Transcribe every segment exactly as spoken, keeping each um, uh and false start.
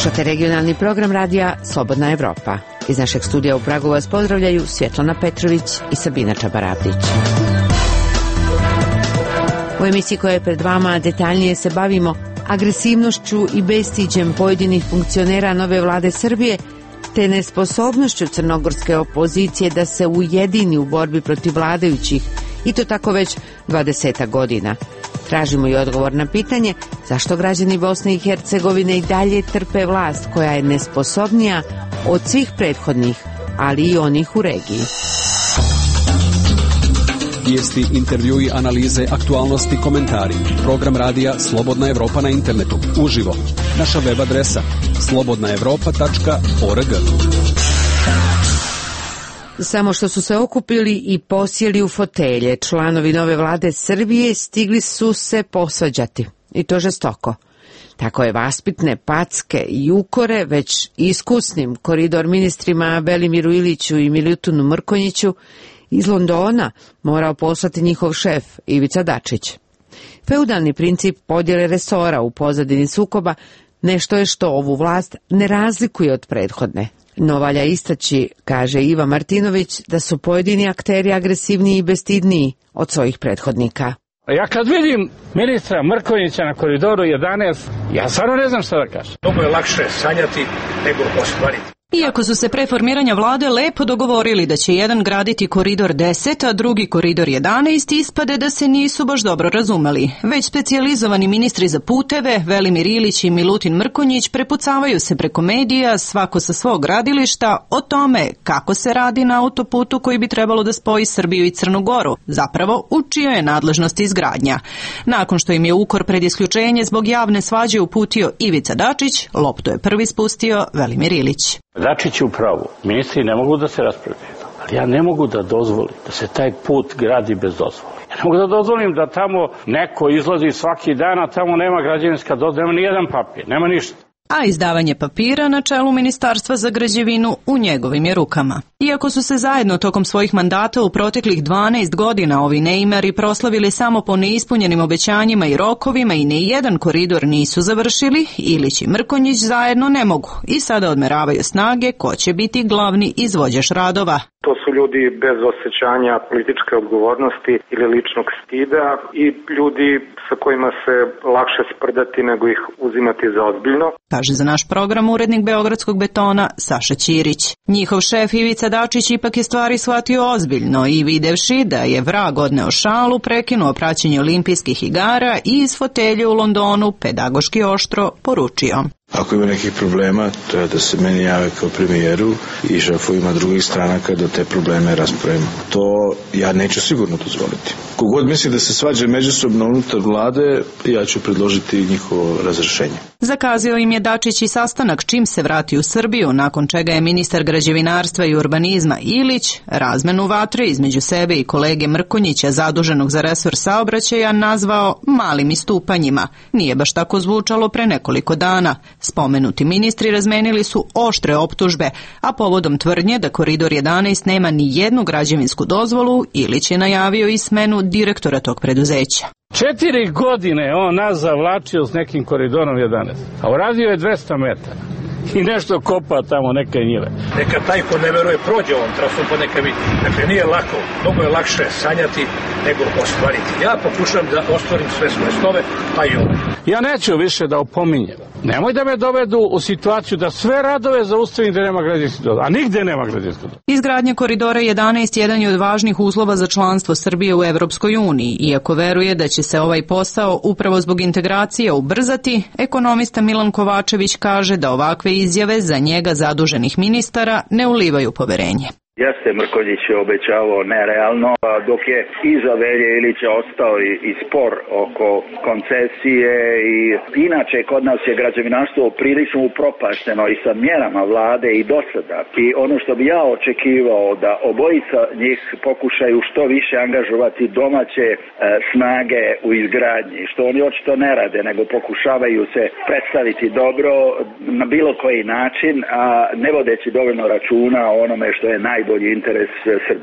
Slušate regionalni program radija Slobodna Evropa. Iz našeg studija u Pragu vas pozdravljaju Svjetlana Petrović i Sabina Čabarapić. U emisiji koja je pred vama detaljnije se bavimo agresivnošću i bestiđem pojedinih funkcionera nove vlade Srbije, te nesposobnošću crnogorske opozicije da se ujedini u borbi protiv vladajućih, i to tako već dvadesetak godina. Tražimo i odgovor na pitanje zašto građani Bosne i Hercegovine i dalje trpe vlast koja je nesposobnija od svih prethodnih, ali i onih u regiji. Vijesti, intervjui, analize, aktualnosti, komentari. Program radija Slobodna Evropa na internetu. Uživo. Naša web adresa slobodna evropa tačka org. Samo što su se okupili i posjeli u fotelje, članovi nove vlade Srbije stigli su se posvađati, i to žestoko. Tako je vaspitne packe i ukore već iskusnim koridor ministrima Velimiru Iliću i Milutinu Mrkonjiću iz Londona morao poslati njihov šef Ivica Dačić. Feudalni princip podjele resora u pozadini sukoba nešto je što ovu vlast ne razlikuje od prethodne. No valja istaći, kaže Iva Martinović, da su pojedini akteri agresivniji i bestidniji od svojih prethodnika. Ja kad vidim ministra Mrkonjića na koridoru jedanaest, ja stvarno ne znam šta da kažem. Mnogo je lakše sanjati nego ostvariti. Iako su se pre formiranja vlade lepo dogovorili da će jedan graditi koridor deset, a drugi koridor jedanaest, ispade da se nisu baš dobro razumeli. Već specijalizovani ministri za puteve, Velimir Ilić i Milutin Mrkonjić, prepucavaju se preko medija, svako sa svog gradilišta, o tome kako se radi na autoputu koji bi trebalo da spoji Srbiju i Crnu Goru, zapravo u čijoj je nadležnosti izgradnja. Nakon što im je ukor pred isključenje zbog javne svađe uputio Ivica Dačić, loptu je prvi spustio Velimir Ilić. Dačić je u pravu. Ministri ne mogu da se raspravljaju, ali ja ne mogu da dozvolim da se taj put gradi bez dozvole. Ja ne mogu da dozvolim da tamo neko izlazi svaki dan, a tamo nema građevinska dozvola, nema ni jedan papir, nema ništa. A izdavanje papira na čelu Ministarstva za građevinu u njegovim je rukama. Iako su se zajedno tokom svojih mandata u proteklih dvanaest godina ovi neimari proslavili samo po neispunjenim obećanjima i rokovima i ni jedan koridor nisu završili, Ilić i Mrkonjić zajedno ne mogu i sada odmeravaju snage ko će biti glavni izvođač radova. To su ljudi bez osjećanja političke odgovornosti ili ličnog stida i ljudi sa kojima se lakše sprdati nego ih uzimati za ozbiljno. Kaže za naš program urednik Beogradskog betona Saša Ćirić. Njihov šef Ivica Dačić ipak je stvari shvatio ozbiljno i videvši da je vrag odneo šalu, prekinuo praćenje olimpijskih igara i iz fotelje u Londonu pedagoški oštro poručio. Ako ima nekih problema, to je da se meni jave kao premijeru i šefovima drugih stranaka da te probleme raspravimo. To ja neću sigurno dozvoliti. Kogod misli da se svađa međusobno unutar vlade, ja ću predložiti njihovo razrešenje. Zakazio im je Dačić i sastanak čim se vrati u Srbiju, nakon čega je ministar građevinarstva i urbanizma Ilić razmenu vatre između sebe i kolege Mrkonjića, zaduženog za resor saobraćaja, nazvao malim istupanjima. Nije baš tako zvučalo pre nekoliko dana. Spomenuti ministri razmenili su oštre optužbe, a povodom tvrdnje da koridor jedanaest nema ni jednu građevinsku dozvolu, Ilić je najavio i smenu direktora tog preduzeća. Četiri godine on nas zavlačio s nekim koridorom jedanaest, a uradio je dvesta metara i nešto kopa tamo neke njive. Neka taj ko ne veruje prođe ovom trasom pa neka vidi. Dakle, nije lako, mnogo je lakše sanjati nego ostvariti. Ja pokušam da ostvarim sve svoje snove, pa i ovo. Ja neću više da opominjem. Nemoj da me dovedu u situaciju da sve radove zaustavim da nema građevinskog dozvola, a nigde nema građevinskog dozvola. Izgradnja koridora jedanaest jedan je od važnih uslova za članstvo Srbije u Evropskoj uniji. Iako veruje da će se ovaj posao upravo zbog integracije ubrzati, ekonomista Milan Kovačević kaže da ovakve izjave za njega zaduženih ministara ne ulivaju poverenje. Jeste, Mrkonjić je obećavao nerealno, dok je iza Velje Ilića ostao i, i spor oko koncesije i inače kod nas je građevinarstvo prilično upropašteno i sa mjerama vlade i do sada. I ono što bi ja očekivao da obojica njih pokušaju što više angažovati domaće e, snage u izgradnji, što oni očito ne rade, nego pokušavaju se predstaviti dobro na bilo koji način, a ne vodeći dovoljno računa o onome što je naj bolji interes Srbije.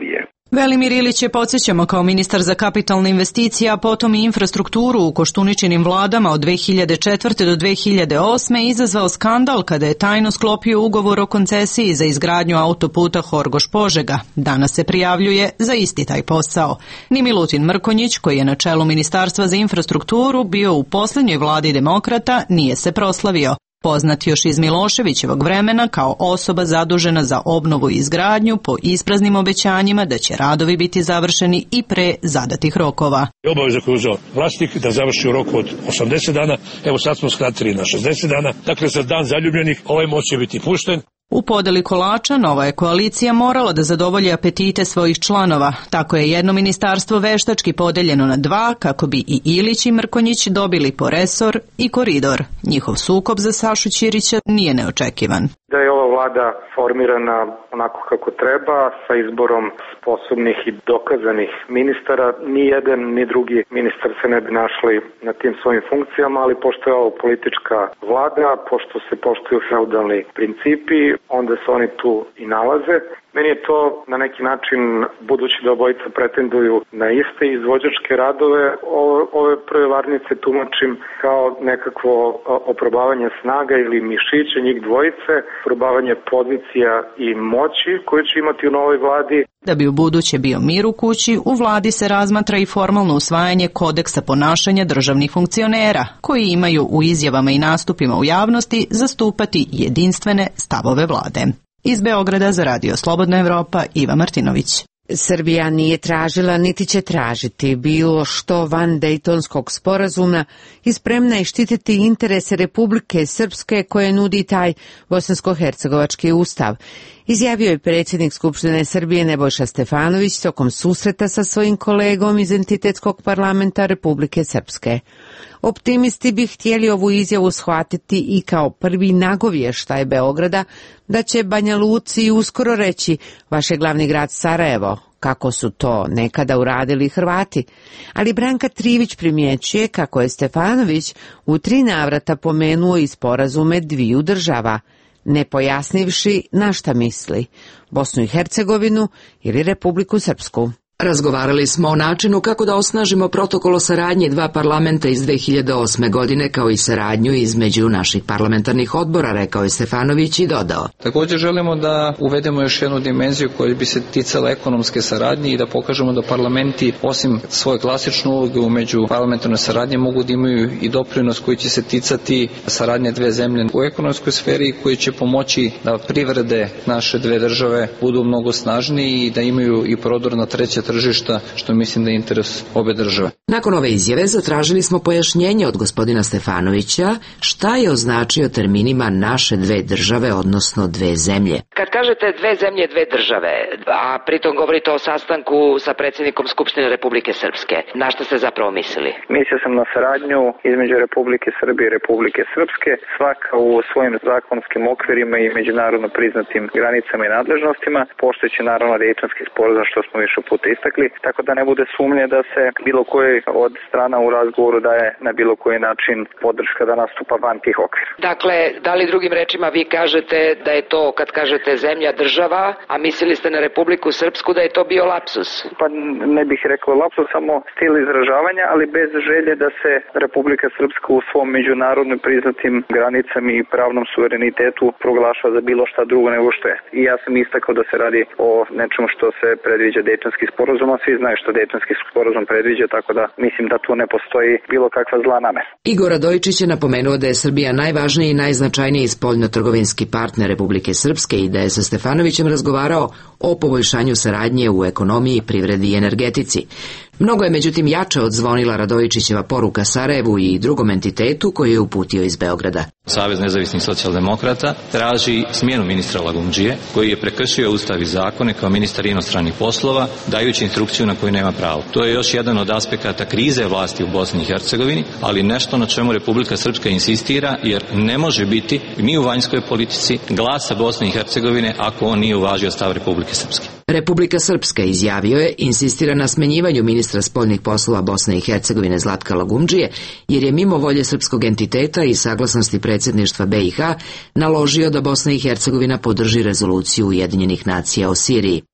Velimir Ilić je, podsjećamo, kao ministar za kapitalne investicije, a potom i infrastrukturu u Koštuničinim vladama od dve hiljade četvrte do dve hiljade osme izazvao skandal kada je tajno sklopio ugovor o koncesiji za izgradnju autoputa Horgoš-Požega. Danas se prijavljuje za isti taj posao. Ni Milutin Mrkonjić, koji je na čelu Ministarstva za infrastrukturu bio u posljednjoj vladi demokrata, nije se proslavio. Poznat još iz Miloševićevog vremena kao osoba zadužena za obnovu i izgradnju po ispraznim obećanjima da će radovi biti završeni i pre zadatih rokova. Obaveza koju je uzeo vlasnik da završi u roku od osamdeset dana, evo sad smo skratili na šezdeset dana, dakle za dan zaljubljenih ovaj most će biti pušten. U podeli kolača nova je koalicija morala da zadovolji apetite svojih članova. Tako je jedno ministarstvo veštački podeljeno na dva kako bi i Ilić i Mrkonjić dobili po resor i koridor. Njihov sukob za Sašu Ćirića nije neočekivan. Da je ova vlada formirana onako kako treba, sa izborom sposobnih i dokazanih ministara, ni jedan ni drugi ministar se ne bi našli na tim svojim funkcijama, ali pošto je ovo politička vlada, pošto se poštuju feudalni principi, onda se oni tu i nalaze. Meni je to na neki način, budući da obojica pretenduju na iste izvođačke radove, ove prve varnice tumačim kao nekakvo oprobavanje snaga ili mišića njih dvojice, probavanje pozicija i moći koje će imati u novoj vladi. Da bi u buduće bio mir u kući, u vladi se razmatra i formalno usvajanje kodeksa ponašanja državnih funkcionera, koji imaju u izjavama i nastupima u javnosti zastupati jedinstvene stavove vlade. Iz Beograda za Radio Slobodna Evropa, Iva Martinović. Srbija nije tražila niti će tražiti bilo što van Dejtonskog sporazuma i spremna je štititi interese Republike Srpske koje nudi taj bosansko-hercegovački ustav, izjavio je predsjednik Skupštine Srbije Nebojša Stefanović tokom susreta sa svojim kolegom iz entitetskog parlamenta Republike Srpske. Optimisti bi htjeli ovu izjavu shvatiti i kao prvi nagovještaj Beograda da će Banja Luci uskoro reći vaš je glavni grad Sarajevo, kako su to nekada uradili Hrvati. Ali Branka Trivić primjećuje kako je Stefanović u tri navrata pomenuo i sporazume dviju država, ne pojasnivši na šta misli, Bosnu i Hercegovinu ili Republiku Srpsku. Razgovarali smo o načinu kako da osnažimo protokol o saradnji dva parlamenta iz dve hiljade osme godine, kao i saradnju između naših parlamentarnih odbora, rekao je Stefanović i dodao. Također želimo da uvedemo još jednu dimenziju koja bi se ticala ekonomske saradnje i da pokažemo da parlamenti, osim svoje klasične uloge u među parlamentarnoj saradnje, mogu da imaju i doprinos koji će se ticati saradnje dve zemlje u ekonomskoj sferi, koji će pomoći da privrede naše dve države budu mnogo snažniji i da imaju i prodor na treće tržišta, što mislim da je interes obe države. Nakon ove izjave zatražili smo pojašnjenje od gospodina Stefanovića šta je označio terminima naše dve države, odnosno dve zemlje. Kad kažete dve zemlje, dve države, a pritom govorite o sastanku sa predsjednikom Skupštine Republike Srpske, na šta ste zapravo mislili? Mislio sam na saradnju između Republike Srbije i Republike Srpske, svaka u svojim zakonskim okvirima i međunarodno priznatim granicama i nadležnostima, poštujući naravno Dejtonski sporazum, što smo više puta istakli, tako da ne bude sumnje da se bilo koji od strana u razgovoru daje na bilo koji način podrška da nastupa van tih okvira. Dakle, da li drugim rečima vi kažete da je to, kad kažete zemlja, država, a mislili ste na Republiku Srpsku, da je to bio lapsus? Pa ne bih rekao lapsus, samo stil izražavanja, ali bez želje da se Republika Srpska u svom međunarodno priznatim granicama i pravnom suverenitetu proglaša za bilo šta drugo nego što je. I ja sam istakao da se radi o nečemu što se predviđa Dejtonski sporazum, a svi znaju što Dejtonski sporazum predviđa, tako da mislim da tu ne postoji bilo kakva zla namera. Igor Radojičić je napomenuo da je Srbija najvažniji i najznačajniji spoljnotrgovinski partner Republike Srpske i da je sa Stefanovićem razgovarao o poboljšanju saradnje u ekonomiji, privredi i energetici. Mnogo je međutim jače odzvonila Radojičićeva poruka Sarajevu i drugom entitetu koji je uputio iz Beograda. Savez nezavisnih socijaldemokrata traži smjenu ministra Lagumdžije, koji je prekršio ustav i zakone kao ministar inostranih poslova, dajući instrukciju na koju nema pravo. To je još jedan od aspekata krize vlasti u Bosni i Hercegovini, ali nešto na čemu Republika Srpska insistira, jer ne može biti ni u vanjskoj politici glasa Bosne i Hercegovine ako on nije uvažio stav Republike Srpske. Republika Srpska, izjavio je, insistira na smenjivanju ministra spoljnih poslova Bosne i Hercegovine Zlatka Lagumdžije, jer je mimo volje srpskog entiteta i saglasnosti predsjedništva B i H naložio da Bosna i Hercegovina podrži rezoluciju Ujedinjenih nacija o Siriji.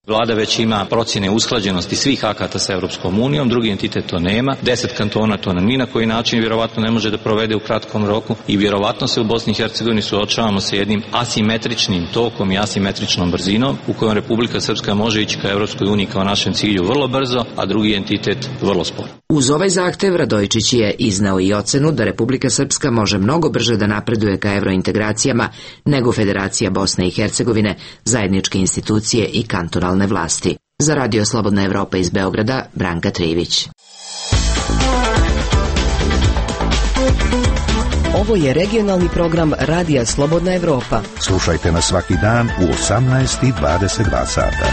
Vlada već ima procjene usklađenosti svih akata sa Europskom unijom, drugi entitet to nema, deset kantona to ni na koji način vjerovatno ne može da provede u kratkom roku i vjerovatno se u Bosni i Hercegovini suočavamo sa jednim asimetričnim tokom i asimetričnom brzinom u kojom Republika Srpska može ići ka Europskoj uniji kao našem cilju vrlo brzo, a drugi entitet vrlo sporo. Uz ovaj zahtev Radojičić je iznao i ocenu da Republika Srpska može mnogo brže da napreduje ka evrointegracijama nego Federacija Bosne i Hercegovine, zajedničke institucije i kantonalne vlasti. Za Radio Slobodna Evropa iz Beograda, Branka Trivić. Ovo je regionalni program Radija Slobodna Evropa. Slušajte nas svaki dan u osamnaest i dvadeset dva sata.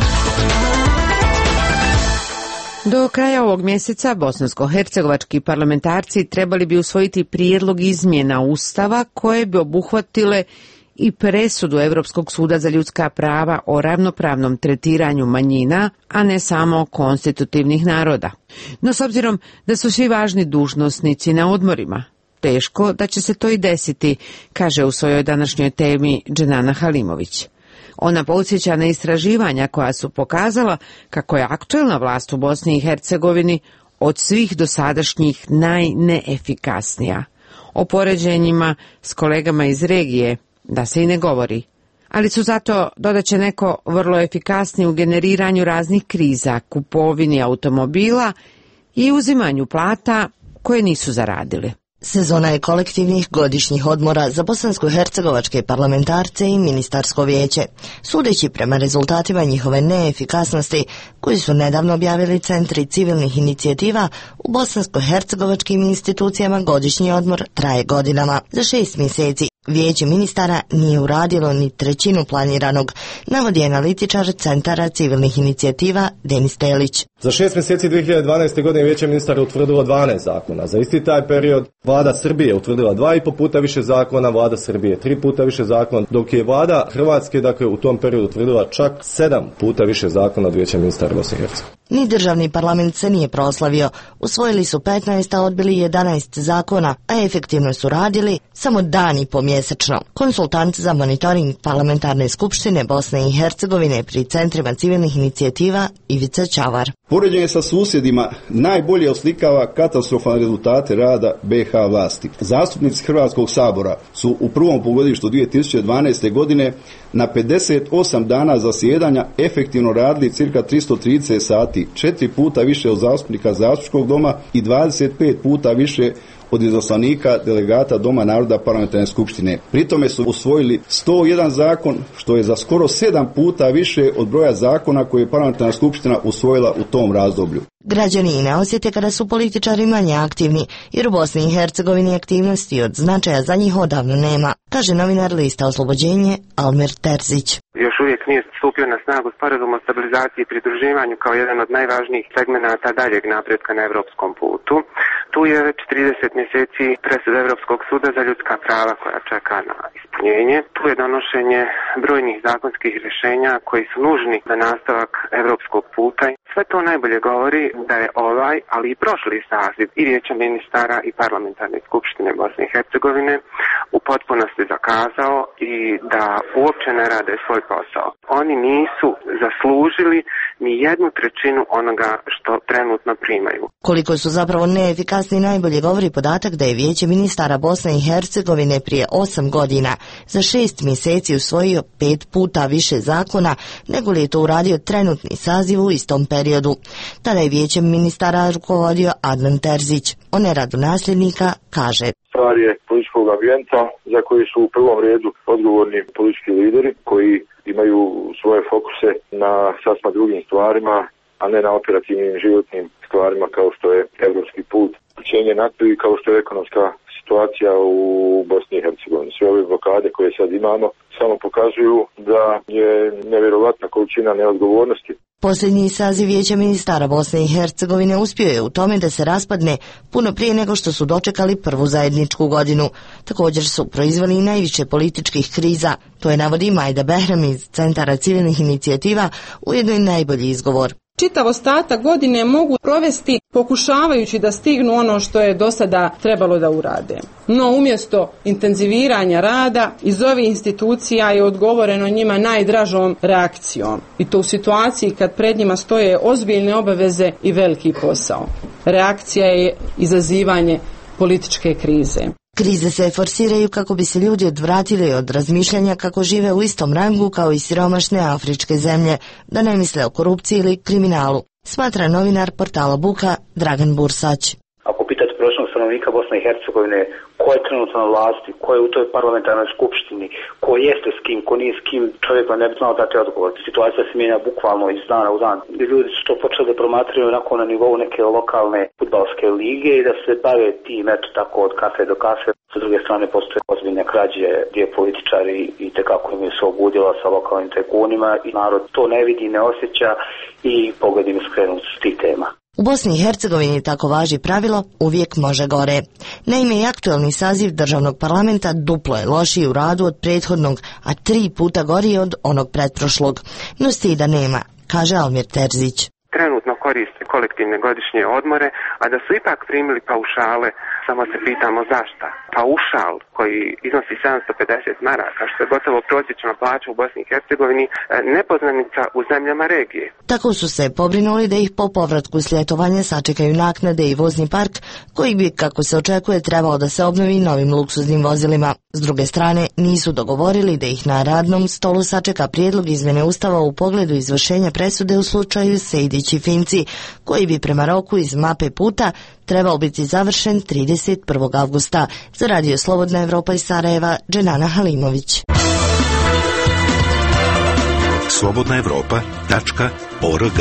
Do kraja ovog mjeseca bosansko-hercegovački parlamentarci trebali bi usvojiti prijedlog izmjena Ustava koje bi obuhvatile i presudu Europskog suda za ljudska prava o ravnopravnom tretiranju manjina, a ne samo konstitutivnih naroda. No s obzirom da su svi važni dužnosnici na odmorima, teško da će se to i desiti, kaže u svojoj današnjoj temi Dženana Halimović. Ona podsjeća na istraživanja koja su pokazala kako je aktuelna vlast u Bosni i Hercegovini od svih dosadašnjih najneefikasnija. O poređenjima s kolegama iz regije da se i ne govori, ali su zato, dodaće neko, vrlo efikasni u generiranju raznih kriza, kupovini automobila i uzimanju plata koje nisu zaradili. Sezona je kolektivnih godišnjih odmora za bosansko-hercegovačke parlamentarce i ministarsko vijeće. Sudeći prema rezultatima njihove neefikasnosti, koji su nedavno objavili centri civilnih inicijativa, u bosansko-hercegovačkim institucijama godišnji odmor traje godinama. Za šest mjeseci Vijeće ministara nije uradilo ni trećinu planiranog, navodi analitičar Centara civilnih inicijativa Denis Telić. Za šest mjeseci dvije hiljade dvanaeste. godine Vijeće ministara utvrdilo dvanaest zakona. Za isti taj period Vlada Srbije utvrdila dva i po puta više zakona, Vlada Srbije tri puta više zakona, dok je Vlada Hrvatske dakle u tom periodu utvrdila čak sedam puta više zakona od Vijeća ministara Bosne i Hercegovine. Ni državni parlament se nije proslavio. Usvojili su petnaest, a odbili jedanaest zakona, a efektivno su radili samo dan i po mjesečno. Konsultant za monitoring parlamentarne skupštine Bosne i Hercegovine pri centrima civilnih inicijativa Ivica Čavar. Poređenje sa susjedima najbolje oslikava katastrofalne rezultate rada be ha vlasti. Zastupnici Hrvatskog sabora su u prvom polugodištu dvije tisuće dvanaeste. godine na pedeset osam dana zasjedanja efektivno radili cirka tristo trideset sati, četiri puta više od zastupnika zastupničkog doma i dvadeset pet puta više od izaslanika delegata Doma naroda parlamentarne skupštine. Pritome su usvojili sto jedan zakon, što je za skoro sedam puta više od broja zakona koje je parlamentarna skupština usvojila u tom razdoblju. Građani i ne osjete kada su političari manje aktivni, jer u Bosni i Hercegovini aktivnosti od značaja za njih odavno nema, kaže novinar lista Oslobođenje Almir Terzić. Još uvijek nije stupio na snagu sporazum o stabilizaciji i pridruživanju kao jedan od najvažnijih segmenata daljeg napretka na evropskom putu. Tu je već trideset mjeseci presuda Europskog suda za ljudska prava koja čeka na ispunjenje. Tu je donošenje brojnih zakonskih rješenja koji su nužni za nastavak evropskog puta. Sve to najbolje govori da je ovaj, ali i prošli saziv i Vijeća ministara i parlamentarne skupštine Bosne i Hercegovine u potpunosti zakazao i da uopće ne rade svoj posao. Oni nisu zaslužili ni jednu trećinu onoga što trenutno primaju. Koliko su zapravo neefikasni najbolje govori podatak da je Vijeće ministara Bosne i Hercegovine prije osam godina za šest mjeseci usvojio pet puta više zakona nego li je to uradio trenutni saziv u istom periodu. Tada je Vijećem ministara rukovodio Adnan Terzić. O neradu nasljednika kaže: Stvar je političkog ambijenta za koji su u prvom redu odgovorni politički lideri koji imaju svoje fokuse na sasma drugim stvarima, a ne na operativnim životnim stvarima kao što je evropski put, učenje NATO i kao što je ekonomska situacija u Bosni i Hercegovini. Sve ove blokade koje sad imamo samo pokazuju da je nevjerovatna količina neodgovornosti. Posljednji saziv Vijeća ministara Bosne i Hercegovine uspio je u tome da se raspadne puno prije nego što su dočekali prvu zajedničku godinu. Također su proizveli najviše političkih kriza. To je navodi Majda Behram iz Centara civilnih inicijativa, ujedno i najbolji izgovor. Čitav ostatak godine mogu provesti pokušavajući da stignu ono što je do sada trebalo da urade. No umjesto intenziviranja rada iz ovih institucija je odgovoreno njima najdražom reakcijom. I to u situaciji kad pred njima stoje ozbiljne obaveze i veliki posao. Reakcija je izazivanje političke krize. Krize se forsiraju kako bi se ljudi odvratili od razmišljanja kako žive u istom rangu kao i siromašne afričke zemlje, da ne misle o korupciji ili kriminalu, smatra novinar portala Buka Dragan Bursać. Ako pitate prosječnog stanovnika Bosne i Hercegovine ko je trenutno na vlasti, ko je u toj parlamentarnoj skupštini, ko jeste s kim, ko nije s kim, čovjek vam ne bi znao dati odgovor. Situacija se mijenja bukvalno iz dana u dan. Ljudi su to počeli da promatraju onako na nivou neke lokalne fudbalske lige i da se bave tim, eto tako, od kafe do kafe. Sa druge strane postoje ozbiljne krađe gdje političari i tekako imaju se obudila sa lokalnim tajkunima i narod to ne vidi, ne osjeća i pogled im skrenu s tih tema. U Bosni i Hercegovini tako važi pravilo uvijek može gore. Naime, i aktuelni saziv državnog parlamenta duplo je lošiji u radu od prethodnog, a tri puta gori od onog pretprošlog. No stida nema, kaže Almir Terzić. Trenutno koriste kolektivne godišnje odmore, a da su ipak primili paušale, samo se pitamo zašto. Paušal koji iznosi sedamsto pedeset maraka, što je gotovo prosječna plaća u Bosni i Hercegovini, nepoznanica u zemljama regije. Tako su se pobrinuli da ih po povratku s ljetovanja sačekaju naknade i vozni park, koji bi, kako se očekuje, trebao da se obnovi novim luksuznim vozilima. S druge strane, nisu dogovorili da ih na radnom stolu sačeka prijedlog izmjene ustava u pogledu izvršenja presude u slučaju Sejdić i Finci, koji bi prema roku iz mape puta trebao biti završen trideset prvog avgusta. Za Radio Slobodna Evropa iz Sarajeva, Dženana Halimović. slobodna evropa tačka org.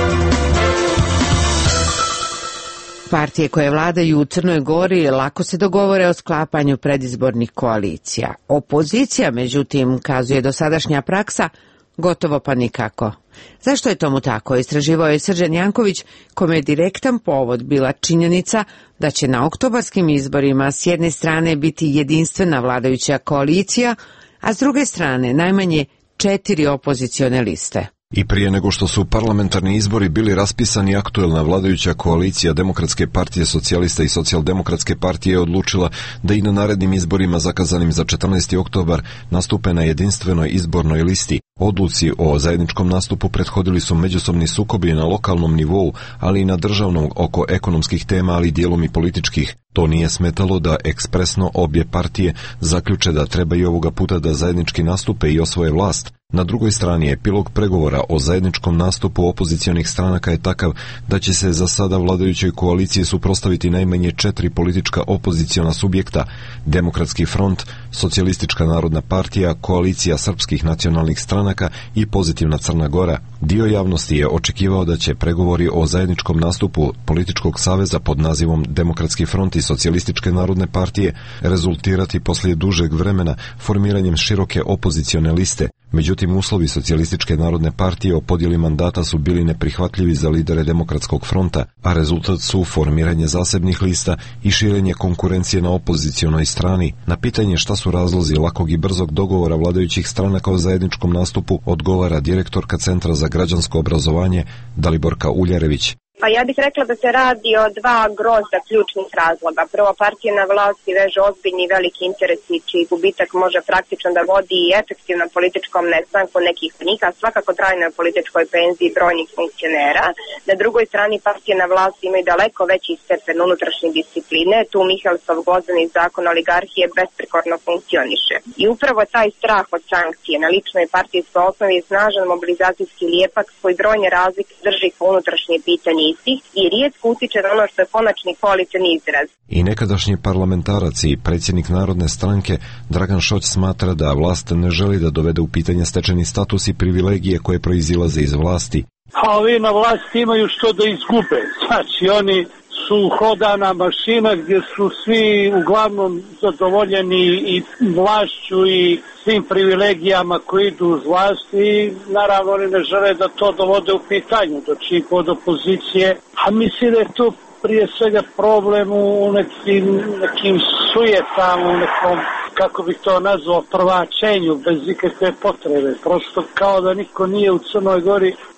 Partije koje vladaju u Crnoj Gori lako se dogovore o sklapanju predizbornih koalicija. Opozicija, međutim, kazuje dosadašnja praksa, gotovo pa nikako. Zašto je tomu tako? Istraživao je Srđan Janković, kome je direktan povod bila činjenica da će na oktobarskim izborima s jedne strane biti jedinstvena vladajuća koalicija, a s druge strane najmanje četiri opozicione liste. I prije nego što su parlamentarni izbori bili raspisani, aktuelna vladajuća koalicija Demokratske partije socijalista i socijaldemokratske partije je odlučila da i na narednim izborima zakazanim za četrnaesti oktobar nastupe na jedinstvenoj izbornoj listi. Odluci o zajedničkom nastupu prethodili su međusobni sukobi na lokalnom nivou, ali i na državnom oko ekonomskih tema, ali dijelom i političkih. To nije smetalo da ekspresno obje partije zaključe da treba i ovoga puta da zajednički nastupe i osvoje vlast. Na drugoj strani epilog pregovora o zajedničkom nastupu opozicionih stranaka je takav da će se za sada vladajućoj koaliciji suprotstaviti najmanje četiri politička opoziciona subjekta: Demokratski front, Socijalistička narodna partija, Koalicija srpskih nacionalnih stranaka i Pozitivna Crna Gora. Dio javnosti je očekivao da će pregovori o zajedničkom nastupu političkog saveza pod nazivom Demokratski front i Socijalističke narodne partije rezultirati poslije dužeg vremena formiranjem široke opozicione liste. Međutim, uslovi Socijalističke narodne partije o podjeli mandata su bili neprihvatljivi za lidere Demokratskog fronta, a rezultat su formiranje zasebnih lista i širenje konkurencije na opozicionoj strani. Na pitanje šta su razlozi lakog i brzog dogovora vladajućih stranaka o zajedničkom nastupu odgovara direktorka Centra za građansko obrazovanje Daliborka Uljarević. Pa ja bih rekla da se radi o dva grozda ključnih razloga. Prvo, partije na vlasti veže ozbiljni i veliki interesi čiji gubitak može praktično da vodi i efektivnom političkom nestanku nekih njih, a svakako trajnoj političkoj penziji brojnih funkcionera. Na drugoj strani partije na vlasti imaju daleko veći stepen unutrašnje discipline. Tu Mihalsov gvozdeni zakon oligarhije besprekorno funkcioniše. I upravo taj strah od sankcije na ličnoj partijskoj osnovi je snažan mobilizacijski lijepak koji brojne razlike drži po unutrašnje pitanje i rijetko utiče na ono što je konačni koalicijni izraz. I nekadašnji parlamentarac i predsjednik Narodne stranke Dragan Šoć smatra da vlast ne želi da dovede u pitanje stečeni status i privilegije koje proizilaze iz vlasti. A ovi na vlasti imaju što da izgube. Znači oni su hodana mašina gdje su svi uglavnom zadovoljeni i vlašću i svim privilegijama koji idu uz vlast i naravno oni ne žele da to dovode u pitanju, doći kod opozicije. A mislim da je to prije svega problem u nekim, nekim sujetama, u nekom, kako bih to nazvao, prvačenju bez ikakve potrebe. Prosto kao da niko nije u Crnoj Gori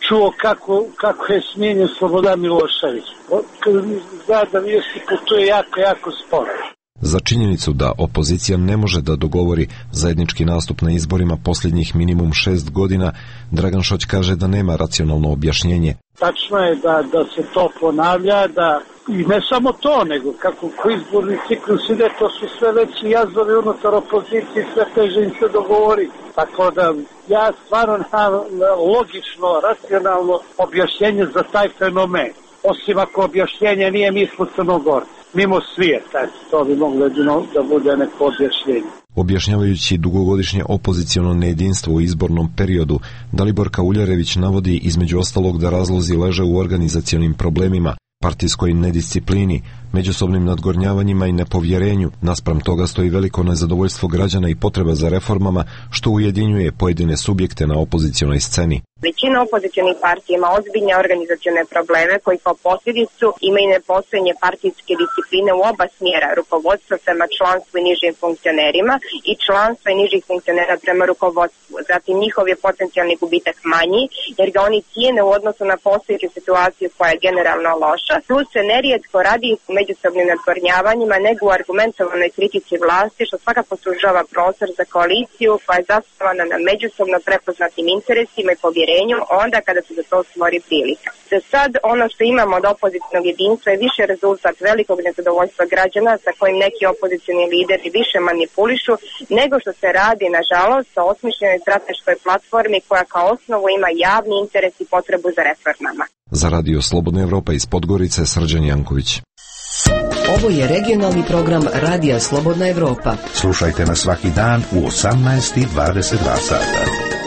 čuo kako, kako je smijenjen Slobodan Milošević. Zna da vijesti putuje jako, jako sporo. Za činjenicu da opozicija ne može da dogovori zajednički nastup na izborima posljednjih minimum šest godina, Dragan Šoć kaže da nema racionalno objašnjenje. Tačno je da, da se to ponavlja, da i ne samo to, nego kako ko izborni ciklus ide, to su sve veći jazovi unutar opozicije, sve teže im se dogovori. Tako da ja stvarno nemam logično, racionalno objašnjenje za taj fenomen. Osim ako objašnjenje nije mi smo Crnogorci, mimo svijeta, to bi moglo da bude neko objašnjenje. Objašnjavajući dugogodišnje opoziciono nejedinstvo u izbornom periodu, Daliborka Uljarević navodi između ostalog da razlozi leže u organizacionim problemima, partijskoj nedisciplini, međusobnim nadgornjavanjima i nepovjerenju. Naspram toga stoji veliko nezadovoljstvo građana i potreba za reformama, što ujedinjuje pojedine subjekte na opozicionoj sceni. Većina opozicionih partija ima ozbiljne organizacione probleme koji kao posljedicu ima i nepostojanje partijske discipline u oba smjera, rukovodstva prema članstvu i nižim funkcionerima i članstva i nižih funkcionera prema rukovodstvu. Zatim njihov je potencijalni gubitak manji jer ga oni cijene u odnosu na postojeću situaciju koja je generalno loša, plus se nerijetko radi u međusobnim nadgornjavanjima nego u argumentovanoj kritici vlasti, što svakako sužava prostor za koaliciju koja je zasnovana na međusobno prepoznatim interesima i povjerenju onda kada se za to stvori prilika. Za sad ono što imamo od opozicionog jedinstva je više rezultat velikog nezadovoljstva građana sa kojim neki opozicioni lideri više manipulišu nego što se radi, nažalost, o osmišljenoj strateškoj platformi koja kao osnovu ima javni interes i potrebu za reformama. Za Radio Slobodna Evropa iz Podgorice, Srđan Janković. Ovo je regionalni program Radija Slobodna Evropa. Slušajte nas svaki dan u osamnaest i dvadeset dva sata.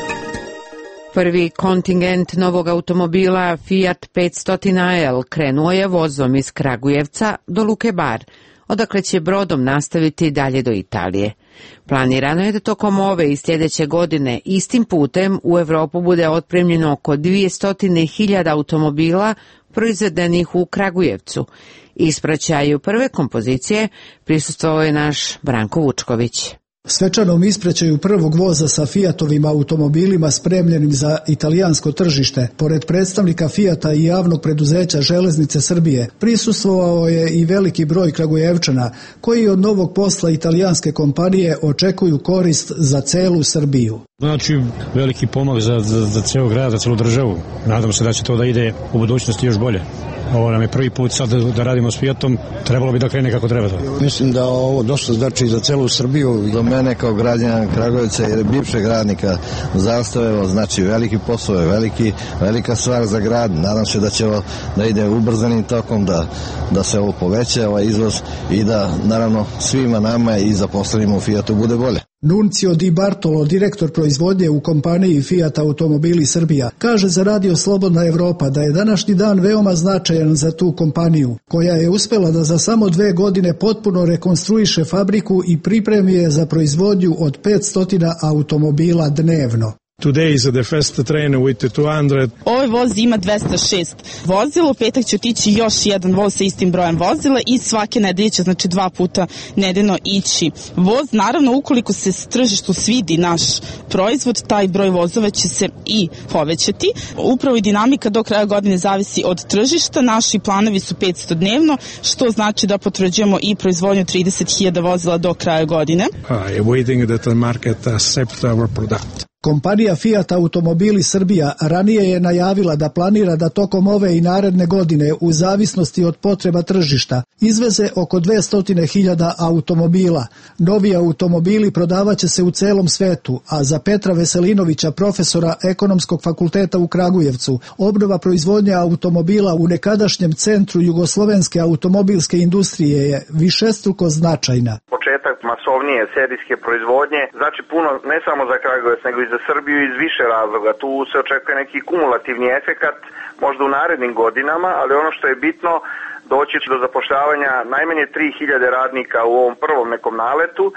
Prvi kontingent novog automobila Fiat petsto L krenuo je vozom iz Kragujevca do Luke Bar, odakle će brodom nastaviti dalje do Italije. Planirano je da tokom ove i sljedeće godine istim putem u Evropu bude otpremljeno oko dvjesto hiljada automobila proizvedenih u Kragujevcu. Ispraćaju prve kompozicije prisustvovao je naš Branko Vučković. Svečanom ispraćaju prvog voza sa Fiatovim automobilima spremljenim za italijansko tržište, pored predstavnika Fiata i javnog preduzeća Železnice Srbije, prisustvovao je i veliki broj Kragujevčana, koji od novog posla italijanske kompanije očekuju korist za celu Srbiju. Znači, veliki pomak za, za, za ceo grad, za celu državu. Nadam se da će to da ide u budućnosti još bolje. Ovo nam je prvi put sad da radimo s Fiatom, trebalo bi da krene kako treba. Mislim da ovo dosta znači za celu Srbiju. Za mene kao građana Kragujevca jer bivšeg radnika Zastave, znači veliki posao je veliki, velika stvar za grad. Nadam se da će ovo da ide ubrzanim tokom, da, da se ovo poveća, ovaj izvoz i da naravno svima nama i zaposlenima u Fiatu bude bolje. Nuncio Di Bartolo, direktor proizvodnje u kompaniji Fiat Automobili Srbija, kaže za Radio Slobodna Evropa da je današnji dan veoma značajan za tu kompaniju, koja je uspela da za samo dve godine potpuno rekonstruiše fabriku i pripremi je za proizvodnju od petsto automobila dnevno. Today is the first train with two hundred. Ovaj voz ima dvesta šest vozila, u petak će otići još jedan voz sa istim brojem vozila i svake nedelje će, znači dva puta nedeljno ići voz. Naravno, ukoliko se s tržištu svidi naš proizvod, taj broj vozova će se i povećati. Upravo i dinamika do kraja godine zavisi od tržišta. Naši planovi su petsto dnevno, što znači da potvrđujemo i proizvodnju trideset hiljada vozila do kraja godine. I am waiting that the market accept our product. Kompanija Fiat Automobili Srbija ranije je najavila da planira da tokom ove i naredne godine, u zavisnosti od potreba tržišta, izveze oko dvjesto hiljada automobila. Novi automobili prodavaće se u celom svetu, a za Petra Veselinovića, profesora Ekonomskog fakulteta u Kragujevcu, obnova proizvodnja automobila u nekadašnjem centru jugoslovenske automobilske industrije je višestruko značajna. Početak masovnije serijske proizvodnje znači puno ne samo za Kragujevac nego i za Srbiju iz više razloga. Tu se očekuje neki kumulativni efekat možda u narednim godinama, ali ono što je bitno, doći će do zapošljavanja najmanje tri hiljade radnika u ovom prvom nekom naletu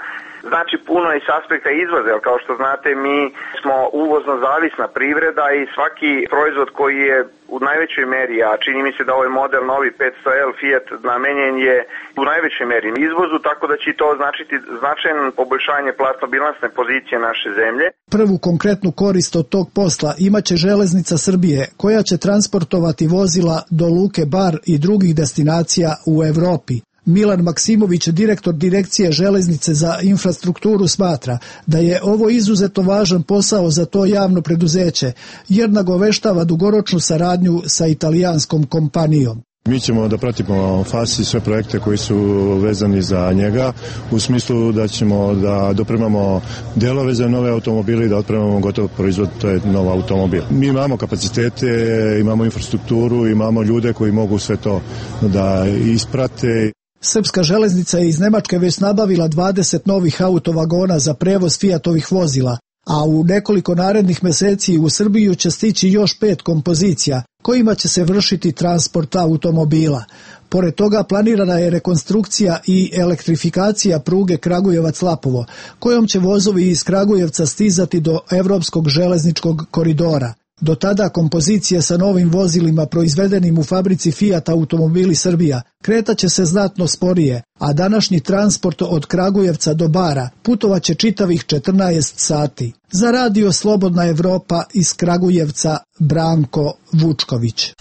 znači puno i s aspekta izvoza, jer kao što znate mi smo uvozno zavisna privreda i svaki proizvod koji je u najvećoj meri, a čini mi se da ovaj model novi petsto L Fiat namenjen je u najvećoj meri izvozu, tako da će to značiti značajno poboljšanje platno-bilansne pozicije naše zemlje. Prvu konkretnu korist od tog posla imaće Železnica Srbije, koja će transportovati vozila do Luke Bar i drugih destinacija u Evropi. Milan Maksimović, direktor Direkcije Železnice za infrastrukturu, smatra da je ovo izuzetno važan posao za to javno preduzeće, jer nagoveštava dugoročnu saradnju sa italijanskom kompanijom. Mi ćemo da pratimo FASI sve projekte koji su vezani za njega, u smislu da ćemo da dopremamo delove za nove automobile i da otpremamo gotov proizvod, to je nov automobil. Mi imamo kapacitete, imamo infrastrukturu, imamo ljude koji mogu sve to da isprate. Srpska železnica je iz Nemačke već nabavila dvadeset novih autovagona za prevoz Fiatovih vozila, a u nekoliko narednih meseci u Srbiju će stići još pet kompozicija, kojima će se vršiti transport automobila. Pored toga planirana je rekonstrukcija i elektrifikacija pruge Kragujevac-Lapovo, kojom će vozovi iz Kragujevca stizati do Evropskog železničkog koridora. Do tada kompozicije sa novim vozilima proizvedenim u fabrici Fiat Automobili Srbija kretaće se znatno sporije, a današnji transport od Kragujevca do Bara putovaće čitavih četrnaest sati. Za radio Slobodna Evropa iz Kragujevca, Branko Vučković.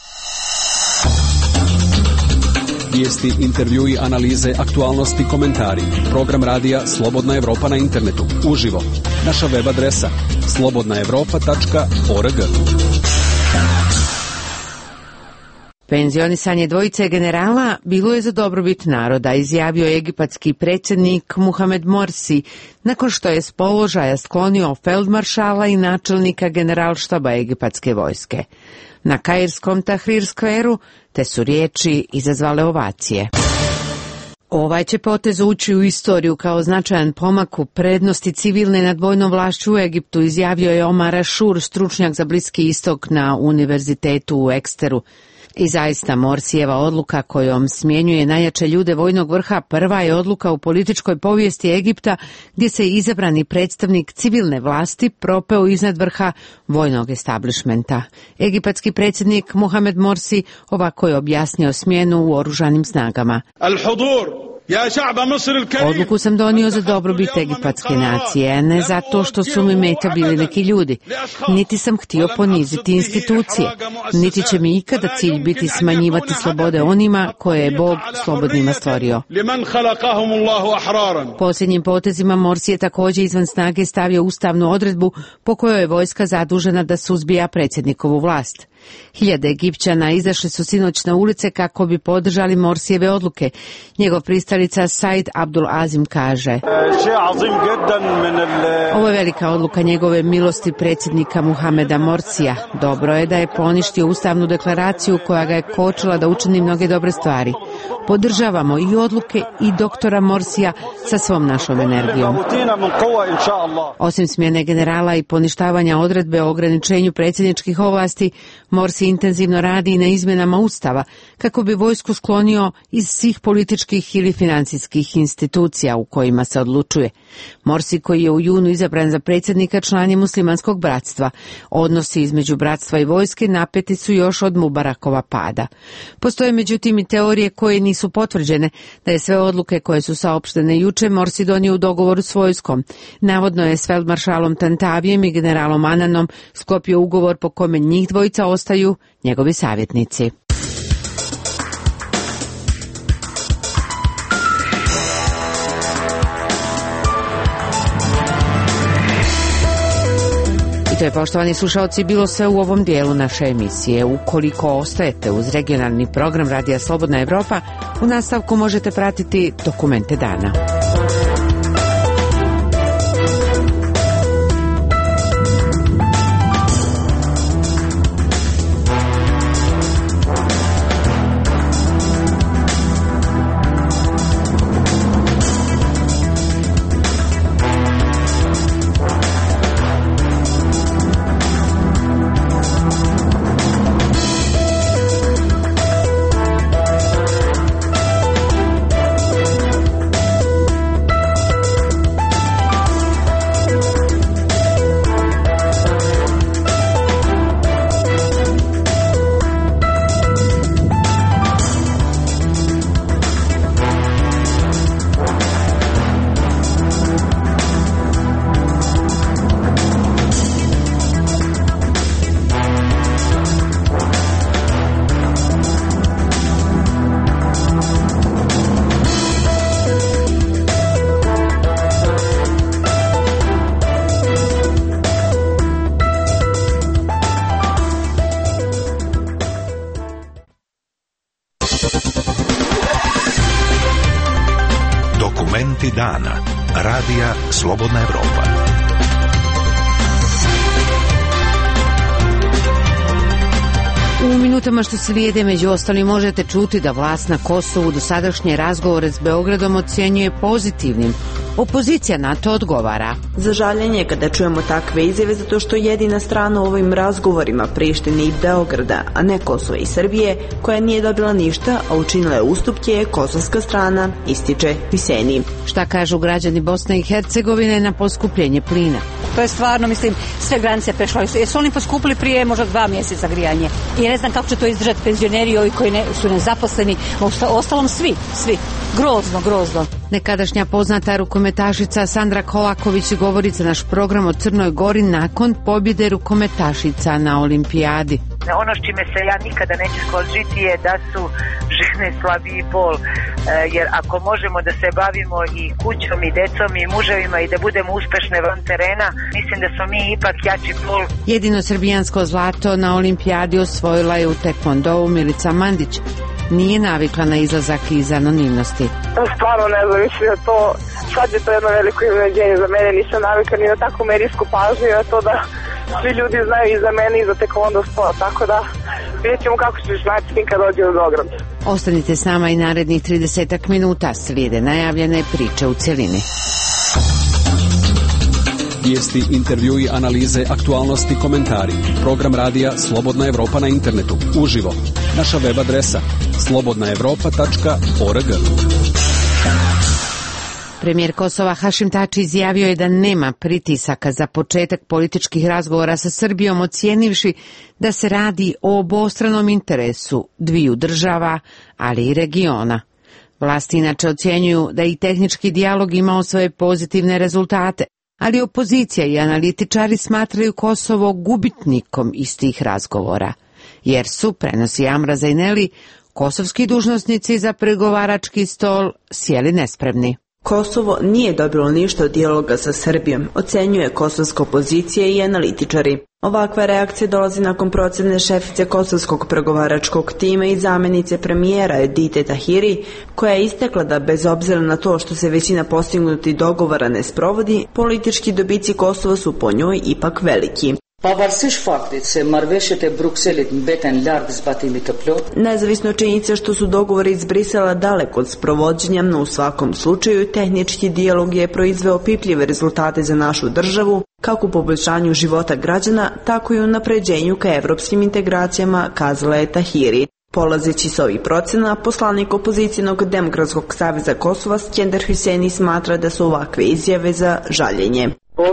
Vijesti, intervjui, analize, aktualnosti, komentari. Program radija Slobodna Evropa na internetu. Uživo. Naša web adresa slobodna evropa tačka org. Penzionisanje dvojice generala bilo je za dobrobit naroda, izjavio je egipatski predsjednik Muhamed Morsi, nakon što je s položaja sklonio feldmaršala i načelnika generalštaba egipatske vojske. Na kairskom Tahrir skveru te su riječi izazvale ovacije. Ovaj će potez ući u istoriju kao značajan pomak u prednosti civilne nad vojnom vlašću u Egiptu, izjavio je Omar Ashur, stručnjak za Bliski istok na univerzitetu u Eksteru. I zaista Morsijeva odluka kojom smjenjuje najjače ljude vojnog vrha prva je odluka u političkoj povijesti Egipta gdje se izabrani predstavnik civilne vlasti propeo iznad vrha vojnog establishmenta. Egipatski predsjednik Mohamed Morsi ovako je objasnio smjenu u oružanim snagama. Odluku sam donio za dobrobit egipatske nacije, ne zato što su mi meta bili neki ljudi. Niti sam htio poniziti institucije, niti će mi ikada cilj biti smanjivati slobode onima koje je Bog slobodnima stvorio. Posljednjim potezima Morsi je također izvan snage stavio ustavnu odredbu po kojoj je vojska zadužena da suzbija predsjednikovu vlast. Hiljade Egipćana izašli su sinoć na ulice kako bi podržali Morsijeve odluke. Njegov pristalica Said Abdul Azim kaže: ovo je velika odluka njegove milosti predsjednika Muhameda Morsija. Dobro je da je poništio ustavnu deklaraciju koja ga je kočila da učini mnoge dobre stvari. Podržavamo i odluke i doktora Morsija sa svom našom energijom. Osim smjene generala i poništavanja odredbe o ograničenju predsjedničkih ovlasti, Morsi intenzivno radi i na izmjenama ustava kako bi vojsku sklonio iz svih političkih ili financijskih institucija u kojima se odlučuje. Morsi, koji je u junu izabran za predsjednika, član je muslimanskog bratstva. Odnosi između bratstva i vojske napeti su još od Mubarakova pada. Postoje međutim i teorije koje nisu potvrđene da je sve odluke koje su saopštene juče Morsi donio u dogovoru s vojskom. Navodno je s feldmaršalom Tantavijem i generalom Ananom sklopio ugovor po kome njih dvojica ostaju njegovi savjetnici. I to je, poštovani slušalci, bilo sve u ovom dijelu naše emisije. Ukoliko ostajete uz regionalni program Radija Slobodna Evropa, u nastavku možete pratiti dokumente dana. Vesti dana. Radija Slobodna Evropa. U minutama što slijede, među ostalim, možete čuti da vlast na Kosovu dosadašnje razgovore s Beogradom ocjenjuje pozitivnim. Opozicija na to odgovara. Za žaljenje kada čujemo takve izjave zato što jedina strana u ovim razgovorima Prištine i Beograda, a ne Kosova i Srbije, koja nije dobila ništa, a učinila je ustupke, je kosovska strana, ističe Hüseni. Šta kažu građani Bosne i Hercegovine na poskupljenje plina? To je stvarno, mislim, sve granice prešlo. Jesu oni poskupili prije možda dva mjeseca grijanje? I ne znam kako će to izdržati penzioneri, ovi koji ne, su nezaposleni, ostalom svi, svi. Grozno, grozno. Nekadašnja poznata rukometašica Sandra Kolaković govori za naš program o Crnoj Gori nakon pobjede rukometašica na olimpijadi. Ono s čime se ja nikada neću složiti je da su žene slabiji pol, jer ako možemo da se bavimo i kućom i decom i muževima i da budemo uspešne van terena, mislim da smo mi ipak jači pol. Jedino srbijansko zlato na olimpijadi osvojila je u tekvondou Milica Mandić. Nije navikla na izlazak iz anonimnosti. Stvarno ne znam, mislim da to, sad je to jedno veliko iznenađenje za mene, nisam navikla ni na takvu medijsku pažnju, na to da svi ljudi znaju i za mene i za tekvondo sport, tako da vidjet ćemo kako će znati kad dođe u Beograd. Ostanite s nama i narednih tridesetak minuta, slijede najavljene priče u cjelini. Vijesti, intervjui, analize, aktualnosti, komentari. Program radija Slobodna Evropa na internetu. Uživo. Naša web adresa slobodna evropa tačka org. Premijer Kosova Hašim Tači izjavio je da nema pritisaka za početak političkih razgovora sa Srbijom, ocijenivši da se radi o obostranom interesu dviju država, ali i regiona. Vlasti inače ocjenjuju da i tehnički dijalog imao svoje pozitivne rezultate, ali opozicija i analitičari smatraju Kosovo gubitnikom iz tih razgovora, jer su, prenosi Amra Zajneli, kosovski dužnosnici za pregovarački stol sjeli nespremni. Kosovo nije dobilo ništa od dijaloga sa Srbijom, ocenjuje kosovska opozicija i analitičari. Ovakva reakcija dolazi nakon procjene šefice kosovskog pregovaračkog tima i zamjenice premijera Edite Tahiri, koja je istakla da bez obzira na to što se većina postignutih dogovora ne sprovodi, politički dobici Kosova su po njoj ipak veliki. Nezavisno od činjenice što su dogovori iz Brisela daleko od sprovođenja, no u svakom slučaju tehnički dijalog je proizveo pipljive rezultate za našu državu, kako u poboljšanju života građana, tako i u napređenju ka evropskim integracijama, kazala je Tahiri. Polazeći s ovih procena, poslanik opozicijnog Demokratskog saveza Kosova Skender Hüseni smatra da su ovakve izjave za žaljenje.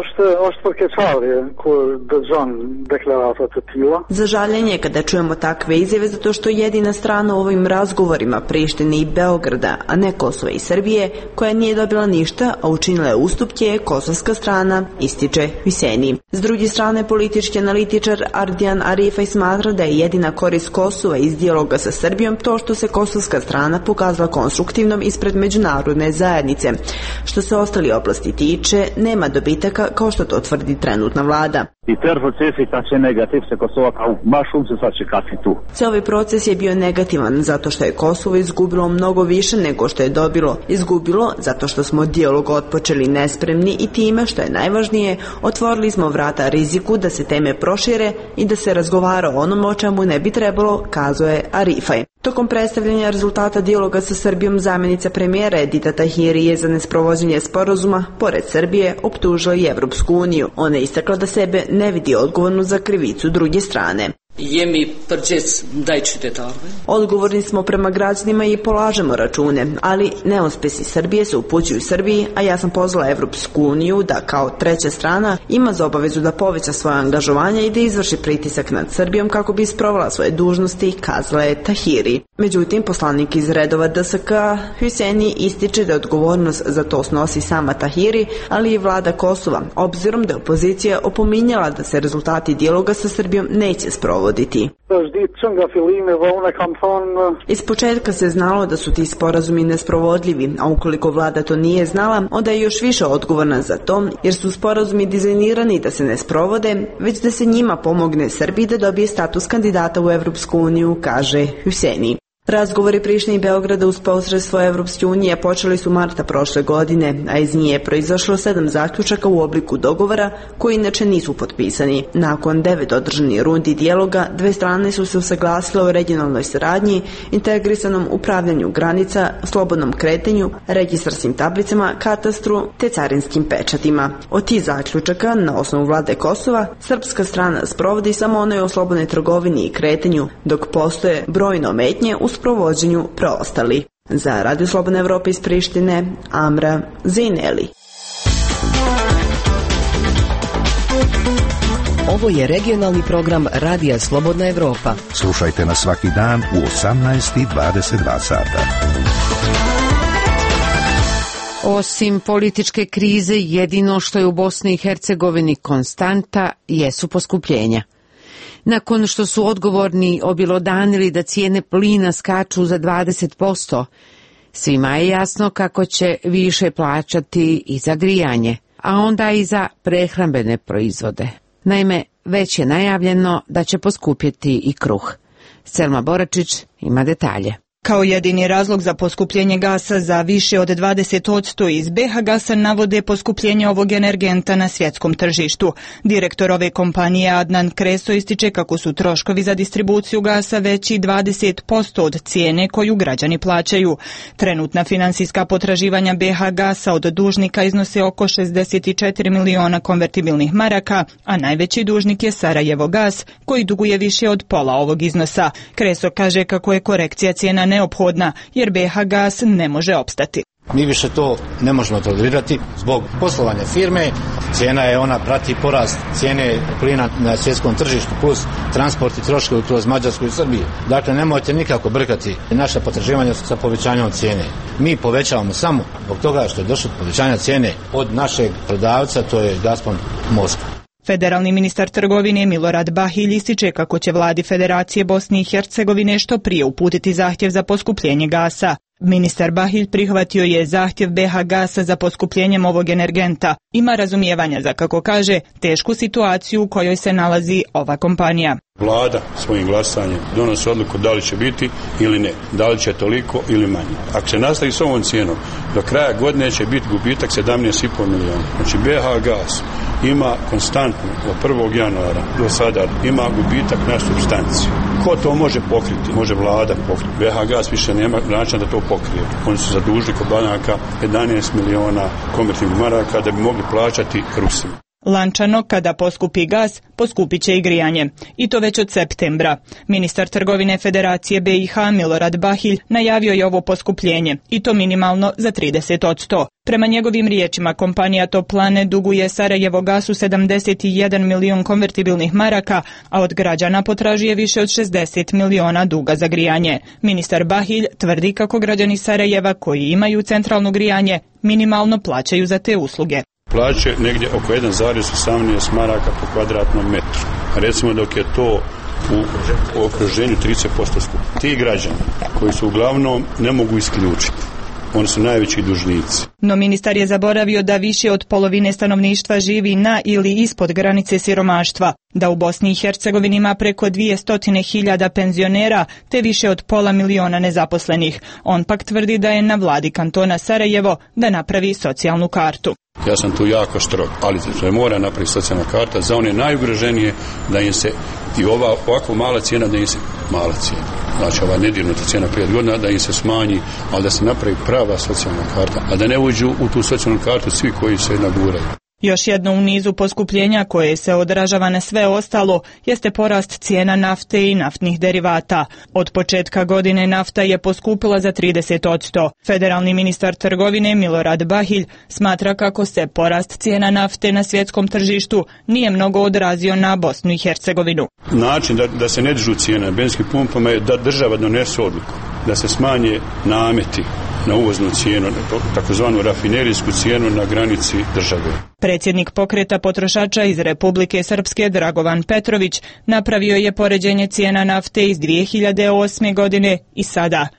Za žaljenje kada čujemo takve izjave zato što jedina strana u ovim razgovorima Prištine i Beograda, a ne Kosova i Srbije, koja nije dobila ništa, a učinila je ustupke, je kosovska strana, ističe Hüseni. S druge strane, politički analitičar Ardian Arifaj smatra da je jedina korist Kosova iz dijaloga sa Srbijom to što se kosovska strana pokazala konstruktivnom ispred međunarodne zajednice. Što se ostali oblasti tiče, nema dobitaka kao što to tvrdi trenutna vlada. I ter procesi kad će negativ se Kosova kao baš um se sad će kafi tu. Cijeli proces je bio negativan zato što je Kosovo izgubilo mnogo više nego što je dobilo. Izgubilo zato što smo dijalog otpočeli nespremni i time, što je najvažnije, otvorili smo vrata riziku da se teme prošire i da se razgovara o onom o čemu ne bi trebalo, kazuje Arifaj. Tokom predstavljanja rezultata dijaloga sa Srbijom, zamjenica premijera Edita Tahiri je za nesprovođenje sporazuma, pored Srbije, optužila i Evropsku uniju. Ona je istakla da sebe ne vidi odgovornu za krivicu druge strane. Odgovorni smo prema građanima i polažemo račune, ali neuspjesi Srbije se upućuju Srbiji, a ja sam pozvala Evropsku uniju da kao treća strana ima za obavezu da poveća svoje angažovanje i da izvrši pritisak nad Srbijom kako bi isprovala svoje dužnosti, kazala je Tahiri. Međutim, poslanik iz redova D S K Hüseni ističe da odgovornost za to snosi sama Tahiri, ali i vlada Kosova, obzirom da je opozicija opominjala da se rezultati dijaloga sa Srbijom neće sprovoditi. Iz početka se znalo da su ti sporazumi nesprovodljivi, a ukoliko vlada to nije znala, onda je još više odgovorna za to, jer su sporazumi dizajnirani da se ne sprovode, već da se njima pomogne Srbiji da dobije status kandidata u Evropsku uniju, kaže Hüseni. Razgovori Prištine i Beograda uz posredstvo Evropske unije počeli su marta prošle godine, a iz nje je proizašlo sedam zaključaka u obliku dogovora koji inače nisu potpisani. Nakon devet održanih rundi dijaloga, dve strane su se usaglasile o regionalnoj saradnji, integrisanom upravljanju granica, slobodnom kretanju, registarskim tablicama, katastru te carinskim pečatima. Od tih zaključaka, na osnovu vlade Kosova, srpska strana sprovodi samo onaj o slobodnoj trgovini i kretanju, dok postoje brojne ometnje u sprovođenju preostali. Za Radio Slobodna Evropa iz Prištine, Amra Zejneli. Ovo je regionalni program Radija Slobodna Evropa. Slušajte nas svaki dan u osamnaest i dvadeset dva sata. Osim političke krize, jedino što je u Bosni i Hercegovini konstanta jesu poskupljenja. Nakon što su odgovorni obilodanili da cijene plina skaču za dvadeset posto, svima je jasno kako će više plaćati i za grijanje, a onda i za prehrambene proizvode. Naime, već je najavljeno da će poskupjeti i kruh. Selma Boračić ima detalje. Kao jedini razlog za poskupljenje gasa za više od dvadeset posto iz B H Gasa navode poskupljenje ovog energenta na svjetskom tržištu. Direktor ove kompanije Adnan Kreso ističe kako su troškovi za distribuciju gasa veći dvadeset posto od cijene koju građani plaćaju. Trenutna finansijska potraživanja B H Gasa od dužnika iznose oko šezdeset četiri miliona konvertibilnih maraka, a najveći dužnik je Sarajevo Gas, koji duguje više od pola ovog iznosa. Kreso kaže kako je korekcija cijena neophodna, jer B H Gas ne može opstati. Mi više to ne možemo tolerirati zbog poslovanja firme. Cijena je, ona prati porast cijene plina na svjetskom tržištu plus transport i troškovi kroz Mađarsku i Srbiju. Dakle, nemojte nikako brkati naše potraživanja sa povećanjem cijene. Mi povećavamo samo zbog toga što je došlo do povećanja cijene od našeg prodavca, to je Gazprom Moskva. Federalni ministar trgovine Milorad Bahilj ističe kako će vladi Federacije Bosne i Hercegovine što prije uputiti zahtjev za poskupljenje gasa. Ministar Bahilj prihvatio je zahtjev B H Gasa za poskupljenjem ovog energenta. Ima razumijevanja za, kako kaže, tešku situaciju u kojoj se nalazi ova kompanija. Vlada svojim glasanjem donosi odluku da li će biti ili ne, da li će toliko ili manje. Ako se nastavi s ovom cijenom, do kraja godine će biti gubitak sedamnaest i pol milijuna. Znači B H Gas ima konstantno od prvog januara do sada ima gubitak na supstanciju. Ko to može pokriti? Može vlada pokriti. B H Gas više nema načina da to pokrije. Oni su zadužili kod banaka jedanaest miliona konvertibilnih maraka da bi mogli plaćati Rusima. Lančano, kada poskupi gas, poskupit će i grijanje. I to već od septembra. Ministar trgovine Federacije B i H Milorad Bahilj najavio je ovo poskupljenje, i to minimalno za trideset posto. Prema njegovim riječima, kompanija Toplane duguje Sarajevo Gasu sedamdeset jedan milion konvertibilnih maraka, a od građana potražuje više od šezdeset miliona duga za grijanje. Ministar Bahilj tvrdi kako građani Sarajeva koji imaju centralno grijanje minimalno plaćaju za te usluge. Plaće negdje oko jedan zarez osamnaest maraka po kvadratnom metru. Recimo dok je to u okruženju trideset posto skupo. Ti građani koji su uglavnom ne mogu isključiti. Oni su najveći dužnici. No ministar je zaboravio da više od polovine stanovništva živi na ili ispod granice siromaštva, da u Bosni i Hercegovini ima preko dvjesto hiljada penzionera te više od pola miliona nezaposlenih. On pak tvrdi da je na vladi kantona Sarajevo da napravi socijalnu kartu. Ja sam tu jako strog, ali se mora napraviti socijalna karta za one najugroženije, da im se i ova ovako mala cijena, da im se mala cijena. Znači ova nedirnuta cijena pet godina, da im se smanji, ali da se napravi prava socijalna karta, a da ne uđu u tu socijalnu kartu svi koji se naguraju. Još jedno u nizu poskupljenja koje se odražava na sve ostalo jeste porast cijena nafte i naftnih derivata. Od početka godine nafta je poskupila za trideset posto. Federalni ministar trgovine Milorad Bahilj smatra kako se porast cijena nafte na svjetskom tržištu nije mnogo odrazio na Bosnu i Hercegovinu. Način da, da se ne dižu cijene na benzinskim pumpama je da država donese odluku, da se smanje nameti na uvoznu cijenu, takozvanu rafinerijsku cijenu na granici države. Predsjednik pokreta potrošača iz Republike Srpske Dragovan Petrović napravio je poređenje cijena nafte iz dvije hiljade osme godine i sada.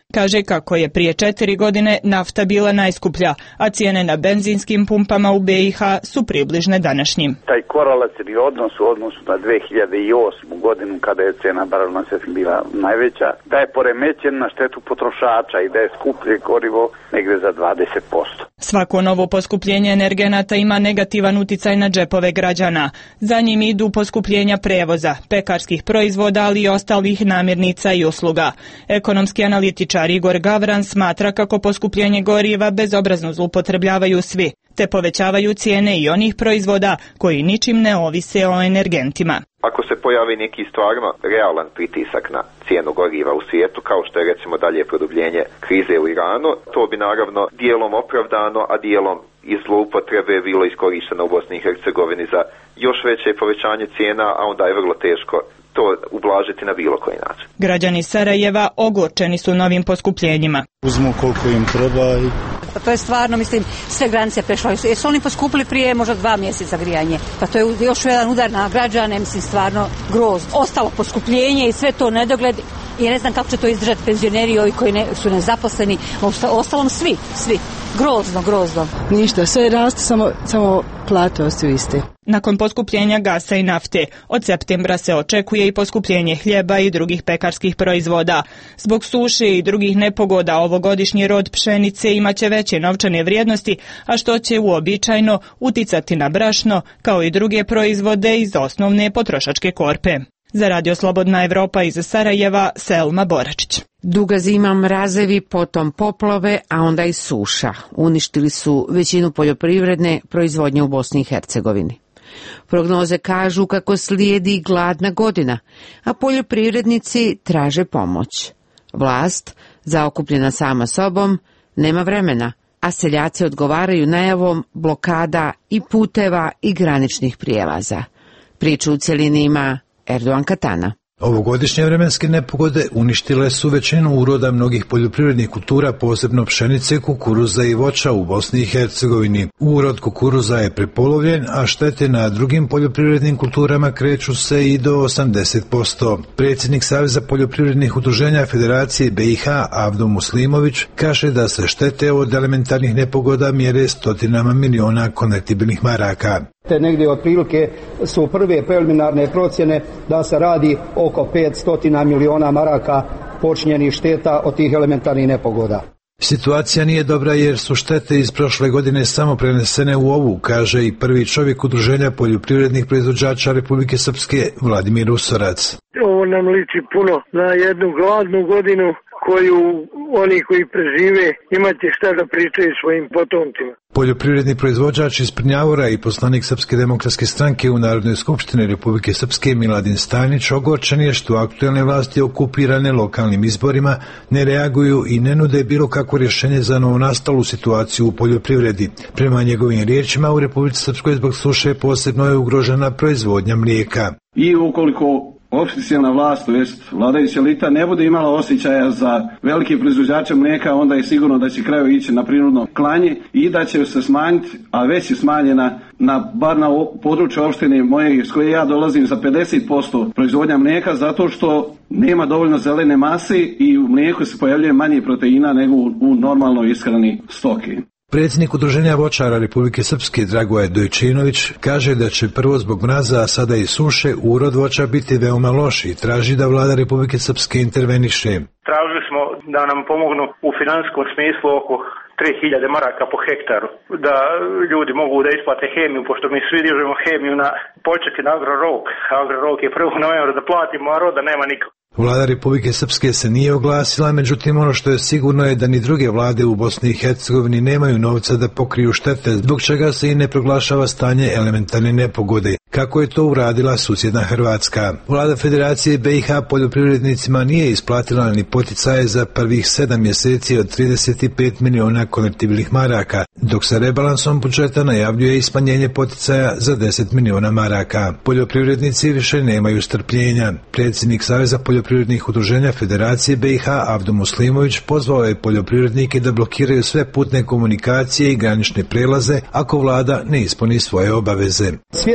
Kaže kako je prije četiri godine nafta bila najskuplja, a cijene na benzinskim pumpama u B i H su približne današnjim. Taj korelativni odnos u odnosu na dve hiljade osmu godinu kada je cijena barelna svjesna bila najveća, da je poremećen na štetu potrošača i da je skuplje gorivo negdje za dvadeset posto. Svako novo poskupljenje energenata ima negativan uticaj na džepove građana. Za njim idu poskupljenja prevoza, pekarskih proizvoda, ali i ostalih namirnica i usluga. Ekonomski analitičar Igor Gavran smatra kako poskupljenje goriva bezobrazno zloupotrebljavaju svi, te povećavaju cijene i onih proizvoda koji ničim ne ovise o energentima. Ako se pojavi neki stvarno realan pritisak na cijenu goriva u svijetu, kao što je recimo dalje produbljenje krize u Iranu, to bi naravno dijelom opravdano, a dijelom iz zloupotrebe bilo iskorišteno u Bosni i Hercegovini za još veće povećanje cijena, a onda je vrlo teško to ublažiti na bilo koji način. Građani Sarajeva ogorčeni su novim poskupljenjima. Uzmu koliko im treba i... Pa to je stvarno, mislim, sve granice prešlo. Jesu oni poskupili prije možda dva mjeseca grijanje? Pa to je još jedan udar na građane, mislim, stvarno grozno. Ostalo poskupljenje i sve to nedogled i ne znam kako će to izdržati penzioneri, ovi koji ne, su nezaposleni, ostalom svi, svi. Grozno, grozno. Ništa, sve raste, samo, samo plate ostaju iste. Nakon poskupljenja gasa i nafte, od septembra se očekuje i poskupljenje hljeba i drugih pekarskih proizvoda. Zbog suše i drugih nepogoda ovogodišnji rod pšenice imaće veće novčane vrijednosti, a što će uobičajeno uticati na brašno, kao i druge proizvode iz osnovne potrošačke korpe. Za Radio Slobodna Evropa iz Sarajeva, Selma Boračić. Duga zima, mrazevi, potom poplove, a onda i suša. Uništili su većinu poljoprivredne proizvodnje u Bosni i Hercegovini. Prognoze kažu kako slijedi gladna godina, a poljoprivrednici traže pomoć. Vlast, zaokupljena sama sobom, nema vremena, a seljaci odgovaraju najavom blokada i puteva i graničnih prijelaza. Priču u cjelini ima Erdogan Katana. Ovogodišnje vremenske nepogode uništile su većinu uroda mnogih poljoprivrednih kultura, posebno pšenice, kukuruza i voća u Bosni i Hercegovini. Urod kukuruza je prepolovljen, a štete na drugim poljoprivrednim kulturama kreću se i do osamdeset posto. Predsjednik Saveza poljoprivrednih udruženja Federacije B i H Avdo Muslimović kaže da se štete od elementarnih nepogoda mjere stotinama miliona konvertibilnih maraka. Te negdje otprilike su prve preliminarne procjene da se radi oko petsto miliona maraka počinjenih šteta od tih elementarnih nepogoda. Situacija nije dobra jer su štete iz prošle godine samo prenesene u ovu, kaže i prvi čovjek udruženja poljoprivrednih proizvođača Republike Srpske Vladimir Usorac. Ovo nam liči puno na jednu gladnu godinu koju oni koji prežive imati šta da pričaju svojim potomcima. Poljoprivredni proizvođač iz Prnjavora i poslanik Srpske demokratske stranke u Narodnoj skupštini Republike Srpske Miladin Stanić ogorčen je što aktuelne vlasti okupirane lokalnim izborima ne reaguju i ne nude bilo kakvo rješenje za novonastalu situaciju u poljoprivredi. Prema njegovim riječima u Republici Srpskoj zbog suše posebno je ugrožena proizvodnja mlijeka. I ukoliko oficijalna vlast, to jest vladajuća elita, ne bude imala osjećaja za velike proizvođače mlijeka, onda je sigurno da će kraju ići na prinudno klanje i da će se smanjiti, a već je smanjena na bar na području opštine moje iz koje ja dolazim za pedeset posto proizvodnja mlijeka, zato što nema dovoljno zelene mase i u mlijeku se pojavljuje manje proteina nego u normalnoj ishrani stoke. Predsjednik udruženja voćara Republike Srpske Dragoje Dojčinović kaže da će prvo zbog mraza, a sada i suše, urod voća biti veoma loš i traži da vlada Republike Srpske interveniše. Tražili smo da nam pomognu u finansijskom smislu oko tri hiljade maraka po hektaru, da ljudi mogu da isplate hemiju, pošto mi svi dižemo hemiju na početi na agrorok. Agrorok je prvo novembra da platimo, a roda nema nikako. Vlada Republike Srpske se nije oglasila, međutim ono što je sigurno je da ni druge vlade u Bosni i Hercegovini nemaju novca da pokriju štete, zbog čega se i ne proglašava stanje elementarne nepogode, kako je to uradila susjedna Hrvatska. Vlada Federacije B i H poljoprivrednicima nije isplatila ni poticaje za prvih sedam mjeseci od trideset pet miliona konvertibilnih maraka, dok se rebalansom budžeta najavljuje i smanjenje poticaja za deset miliona maraka. Poljoprivrednici više nemaju strpljenja. Predsjednik Saveza poljoprivrednih udruženja Federacije B i H Avdo Muslimović pozvao je poljoprivrednike da blokiraju sve putne komunikacije i granične prelaze ako vlada ne ispuni svoje obaveze. Svjesni smo i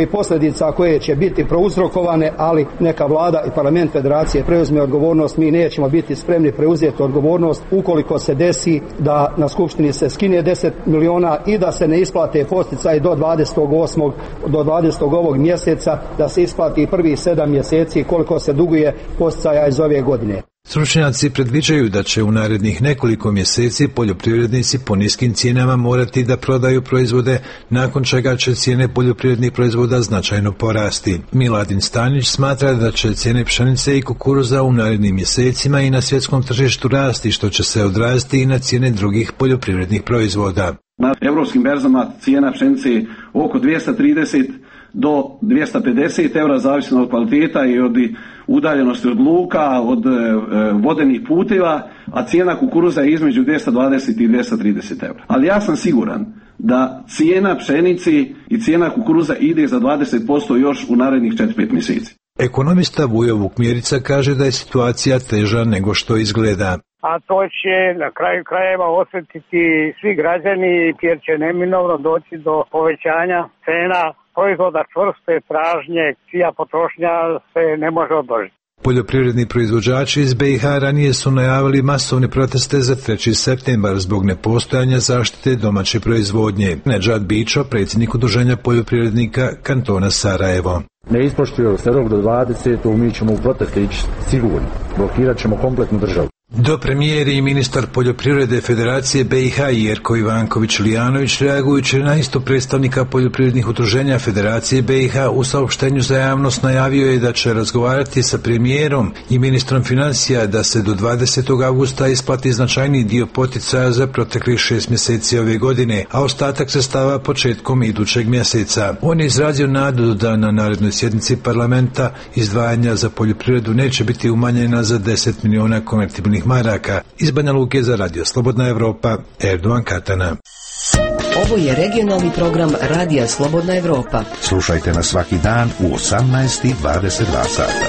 i posljedica koje će biti prouzrokovane, ali neka vlada i parlament federacije preuzme odgovornost. Mi nećemo biti spremni preuzeti odgovornost ukoliko se desi da na skupštini se skine deset miliona i da se ne isplate posticaji do dvadesetog osmog do dvadesetog ovog mjeseca, da se isplati prvih sedam mjeseci koliko se duguje posticaja iz ove godine. Stručnjaci predviđaju da će u narednih nekoliko mjeseci poljoprivrednici po niskim cijenama morati da prodaju proizvode, nakon čega će cijene poljoprivrednih proizvoda značajno porasti. Miladin Stanić smatra da će cijene pšenice i kukuruza u narednim mjesecima i na svjetskom tržištu rasti, što će se odraziti i na cijene drugih poljoprivrednih proizvoda. Na europskim berzama cijena pšenice je oko dvjesto trideset do dvjesto pedeset eura, zavisno od kvaliteta i od udaljenosti od luka, od e, vodenih puteva, a cijena kukuruza je između dvjesto dvadeset i dvjesto trideset eura. Ali ja sam siguran da cijena pšenici i cijena kukuruza ide za dvadeset posto još u narednih četiri do pet mjeseci. Ekonomista Vujo Vukmjerica kaže da je situacija teža nego što izgleda. A to će na kraju krajeva osjetiti svi građani, jer će neminovno doći do povećanja cena proizvoda čvrste tražnje, čija potrošnja se ne može odložiti. Poljoprivredni proizvođači iz be i ha ranije su najavili masovne proteste za treći septembar zbog nepostojanja zaštite domaće proizvodnje. Nedžad Bićo, predsjednik udruženja poljoprivrednika kantona Sarajevo. Ne ispoštuje se rok do dvadesetog mi ćemo u proteste ići sigurno. Blokirat ćemo kompletnu državu. Do premijeri i ministar poljoprivrede Federacije be i ha Jerko Ivanković Lijanović, reagujući na isto predstavnika poljoprivrednih udruženja Federacije be i ha, u saopštenju za javnost najavio je da će razgovarati sa premijerom i ministrom financija da se do dvadesetog avgusta isplati značajniji dio poticaja za proteklih šest mjeseci ove godine, a ostatak sredstava početkom idućeg mjeseca. On je izrazio nadu da na narednoj sjednici parlamenta izdvajanja za poljoprivredu neće biti umanjena za deset miliona konvertibilnih maraka. Iz Banja Luke za Radio Slobodna Evropa, Erdovan Katana. Ovo je regionalni program Radija Slobodna Evropa. Slušajte nas svaki dan u osamnaest i dvadeset dva sata.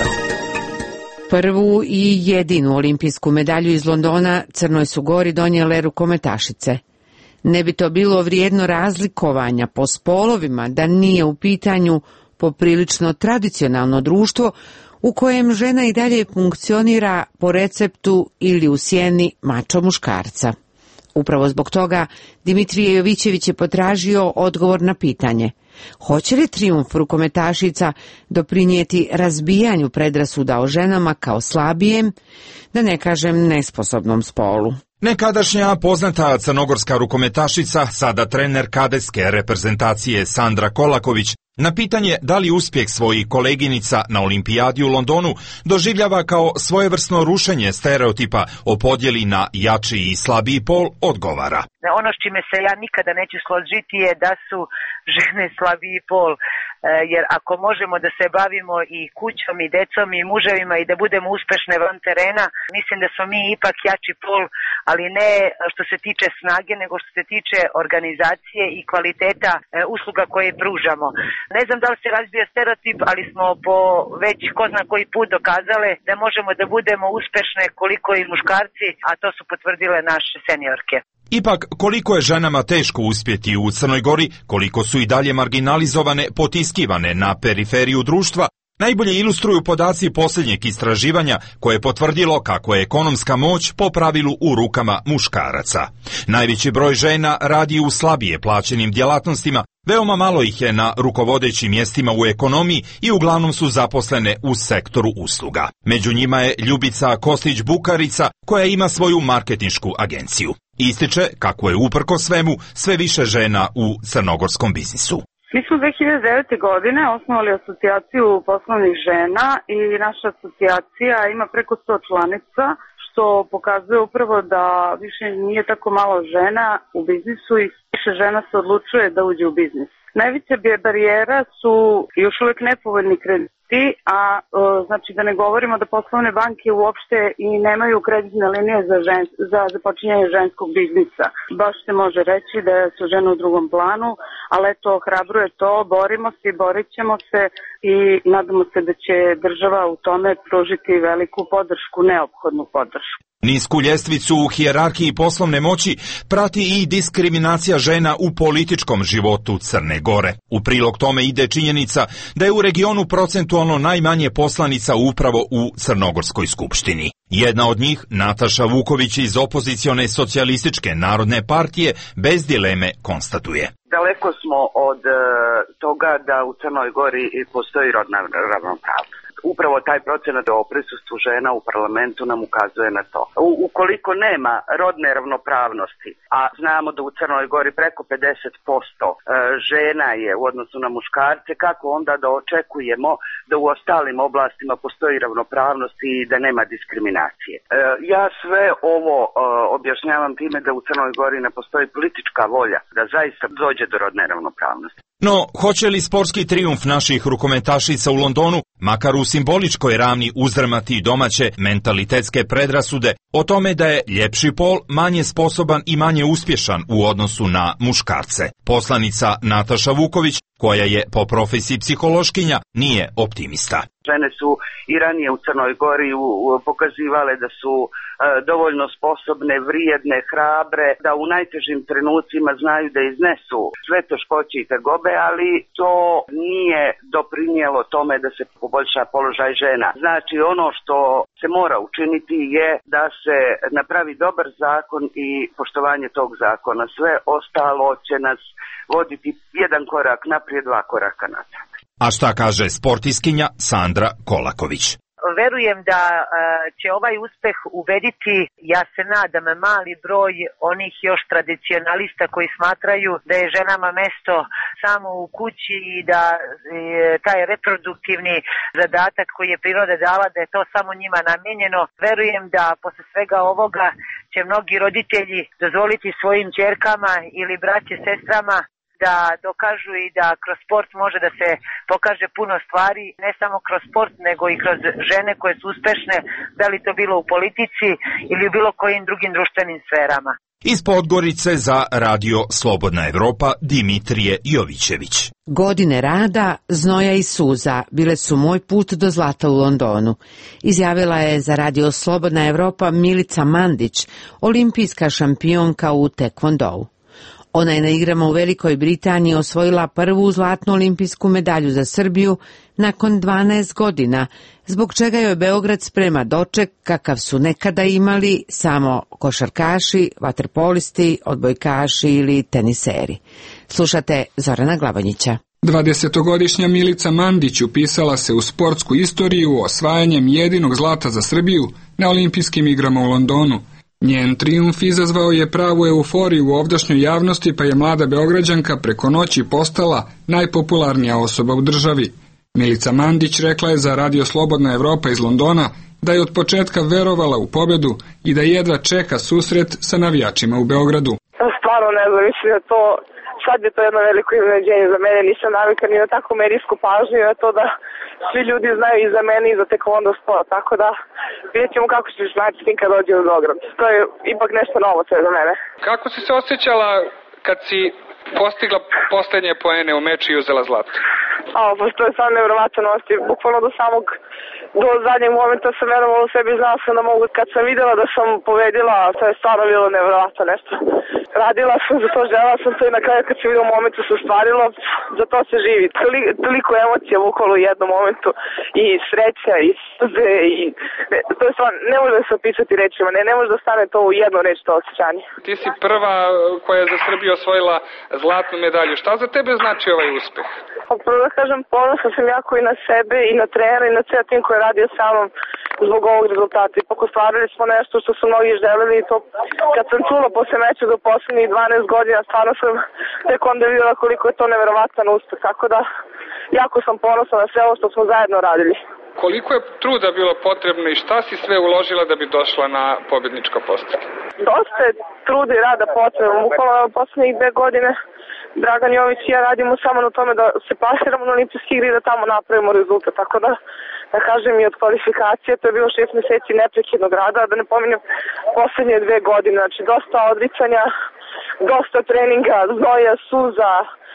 Prvu i jedinu olimpijsku medalju iz Londona Crnoj su Gori donijele rukometašice. Ne bi to bilo vrijedno razlikovanja po spolovima da nije u pitanju poprilično tradicionalno društvo u kojem žena i dalje funkcionira po receptu ili u sjeni mačo muškarca. Upravo zbog toga Dimitrije Jovićević je potražio odgovor na pitanje: hoće li trijumf rukometašica doprinijeti razbijanju predrasuda o ženama kao slabijem, da ne kažem nesposobnom spolu? Nekadašnja poznata crnogorska rukometašica, sada trener kadetske reprezentacije Sandra Kolaković, na pitanje da li uspjeh svojih koleginica na olimpijadi u Londonu doživljava kao svojevrsno rušenje stereotipa o podjeli na jači i slabiji pol, odgovara: ono s čime se ja nikada neću složiti je da su žene slabiji pol, jer ako možemo da se bavimo i kućom i decom i muževima i da budemo uspešne van terena, mislim da smo mi ipak jači pol, ali ne što se tiče snage, nego što se tiče organizacije i kvaliteta usluga koje pružamo. Ne znam da li se razbija stereotip, ali smo po već ko zna koji put dokazale da možemo da budemo uspešne koliko i muškarci, a to su potvrdile naše seniorke. Ipak, koliko je ženama teško uspjeti u Crnoj Gori, koliko su i dalje marginalizovane, potiskivane na periferiju društva, najbolje ilustruju podaci posljednjeg istraživanja koje je potvrdilo kako je ekonomska moć po pravilu u rukama muškaraca. Najveći broj žena radi u slabije plaćenim djelatnostima, veoma malo ih je na rukovodećim mjestima u ekonomiji i uglavnom su zaposlene u sektoru usluga. Među njima je Ljubica Kostić-Bukarica koja ima svoju marketinšku agenciju. Ističe kako je uprko svemu sve više žena u crnogorskom biznisu. Mi smo dve hiljade devete. godine osnovali asocijaciju poslovnih žena i naša asocijacija ima preko sto članica, što pokazuje upravo da više nije tako malo žena u biznisu i više žena se odlučuje da uđe u biznis. Najveća barijera su još uvijek nepovoljni krediti, a e, znači da ne govorimo da poslovne banke uopšte i nemaju kreditne linije za, žen, za započinjanje ženskog biznisa. Baš se može reći da su žene u drugom planu, ali eto, ohrabruje to, borimo se i borit ćemo se i nadamo se da će država u tome pružiti veliku podršku, neophodnu podršku. Nisku ljestvicu u hijerarhiji poslovne moći prati i diskriminacija žena u političkom životu Crne Gore. U prilog tome ide činjenica da je u regionu procentualno najmanje poslanica upravo u Crnogorskoj skupštini. Jedna od njih, Nataša Vuković iz opozicione socijalističke narodne partije, bez dileme konstatuje. Daleko smo od uh, toga da u Crnoj Gori postoji rodna ravnopravnost. Upravo taj procenat o prisustvu žena u parlamentu nam ukazuje na to. U, ukoliko nema rodne ravnopravnosti, a znamo da u Crnoj Gori preko pedeset posto žena je u odnosu na muškarce, kako onda da očekujemo da u ostalim oblastima postoji ravnopravnost i da nema diskriminacije. Ja sve ovo objašnjavam time da u Crnoj Gori ne postoji politička volja da zaista dođe do rodne ravnopravnosti. No, hoće li sportski trijumf naših rukometašica u Londonu, makar u simboličkoj ravni uzdrmati domaće mentalitetske predrasude o tome da je ljepši pol manje sposoban i manje uspješan u odnosu na muškarce? Poslanica Nataša Vuković, koja je po profesiji psihološkinja, nije optimista. Žene su i ranije u Crnoj Gori pokazivale da su e, dovoljno sposobne, vrijedne, hrabre, da u najtežim trenucima znaju da iznesu sve teškoće i tegobe, ali to nije doprinijelo tome da se poboljša položaj žena. Znači ono što se mora učiniti je da se napravi dobar zakon i poštovanje tog zakona. Sve ostalo će nas voditi jedan korak naprijed, dva koraka nazad. A šta kaže sportiskinja Sandra Kolaković? Verujem da uh, će ovaj uspeh ubediti, ja se nadam, mali broj onih još tradicionalista koji smatraju da je ženama mesto samo u kući i da je taj reproduktivni zadatak koji je priroda dala, da je to samo njima namijenjeno. Verujem da posle svega ovoga će mnogi roditelji dozvoliti svojim ćerkama ili braće, sestrama da dokažu i da kroz sport može da se pokaže puno stvari, ne samo kroz sport, nego i kroz žene koje su uspešne, da li to bilo u politici ili u bilo kojim drugim društvenim sferama. Iz Podgorice za Radio Slobodna Evropa, Dimitrije Jovićević. Godine rada, znoja i suza bile su moj put do zlata u Londonu, izjavila je za Radio Slobodna Evropa Milica Mandić, olimpijska šampionka u tekvondou. Ona je na igrama u Velikoj Britaniji osvojila prvu zlatnu olimpijsku medalju za Srbiju nakon dvanaest godina, zbog čega joj Beograd sprema doček kakav su nekada imali samo košarkaši, vaterpolisti, odbojkaši ili teniseri. Slušate Zorana Glavonjića. dvadesetogodišnja Milica Mandić upisala se u sportsku istoriju osvajanjem jedinog zlata za Srbiju na olimpijskim igrama u Londonu. Njen trijumf izazvao je pravu euforiju u ovdašnjoj javnosti, pa je mlada Beograđanka preko noći postala najpopularnija osoba u državi. Milica Mandić rekla je za Radio Slobodna Evropa iz Londona da je od početka verovala u pobedu i da jedva čeka susret sa navijačima u Beogradu. Stvarno ne znam, mislim da to, sad je to jedno veliko iznenađenje za mene, nisam navika ni na tako medijsku pažnju, a to da svi ljudi znaju i za mene i za tekvondo sport, tako da vidjet ćemo kako ćeš naći s tim kad dođe u Beograd. To je ipak nešto novo sve za mene. Kako si se osjećala kad si postigla poslednje poene u meču i uzela zlato? A, pa to je stvarno nevjerovatan osjećaj, bukvalno do samog do zadnjeg momenta sam verovala u sebi, znala sam da mogu, kad sam videla da sam pobedila, to je stvarno bilo nevjerovatno nešto. Radila sam za to, želela sam to i na kraju kad sam videla u momentu se ostvarilo, za to se živi. Toli, toliko emocija bukvalno u jednom momentu i sreća i suze i to je stvarno, ne može da se opisati rečima, ne, ne može da stane to u jednu reč to osjećanje. Ti si prva koja je za Srbiju osvojila zlatnu medalju. Šta za tebe znači ovaj uspeh? Pa prvo da kažem, ponosna sam jako i na sebe i na trenera i na cijel tim koji je radio sa mnom zbog ovog rezultata. Ipak ostvarili smo nešto što su mnogi želeli i to kad sam čula posle meča do poslednjih dvanaest godina, stvarno sam tek onda vidjela koliko je to neverovatan uspeh. Tako da jako sam ponosna na sve ovo što smo zajedno radili. Koliko je truda bilo potrebno i šta si sve uložila da bi došla na pobedničko postolje? Dosta je truda i rada potrebno. Bukvalno poslednjih dve godine Dragan Jović i ja radimo samo na tome da se plasiramo na olimpijske igre i da tamo napravimo rezultat. Tako da, da kažem i od kvalifikacije, to je bilo šest meseci neprekidnog rada, da ne pominjem poslednje dve godine. Znači, dosta odricanja, dosta treninga, znoja, suza,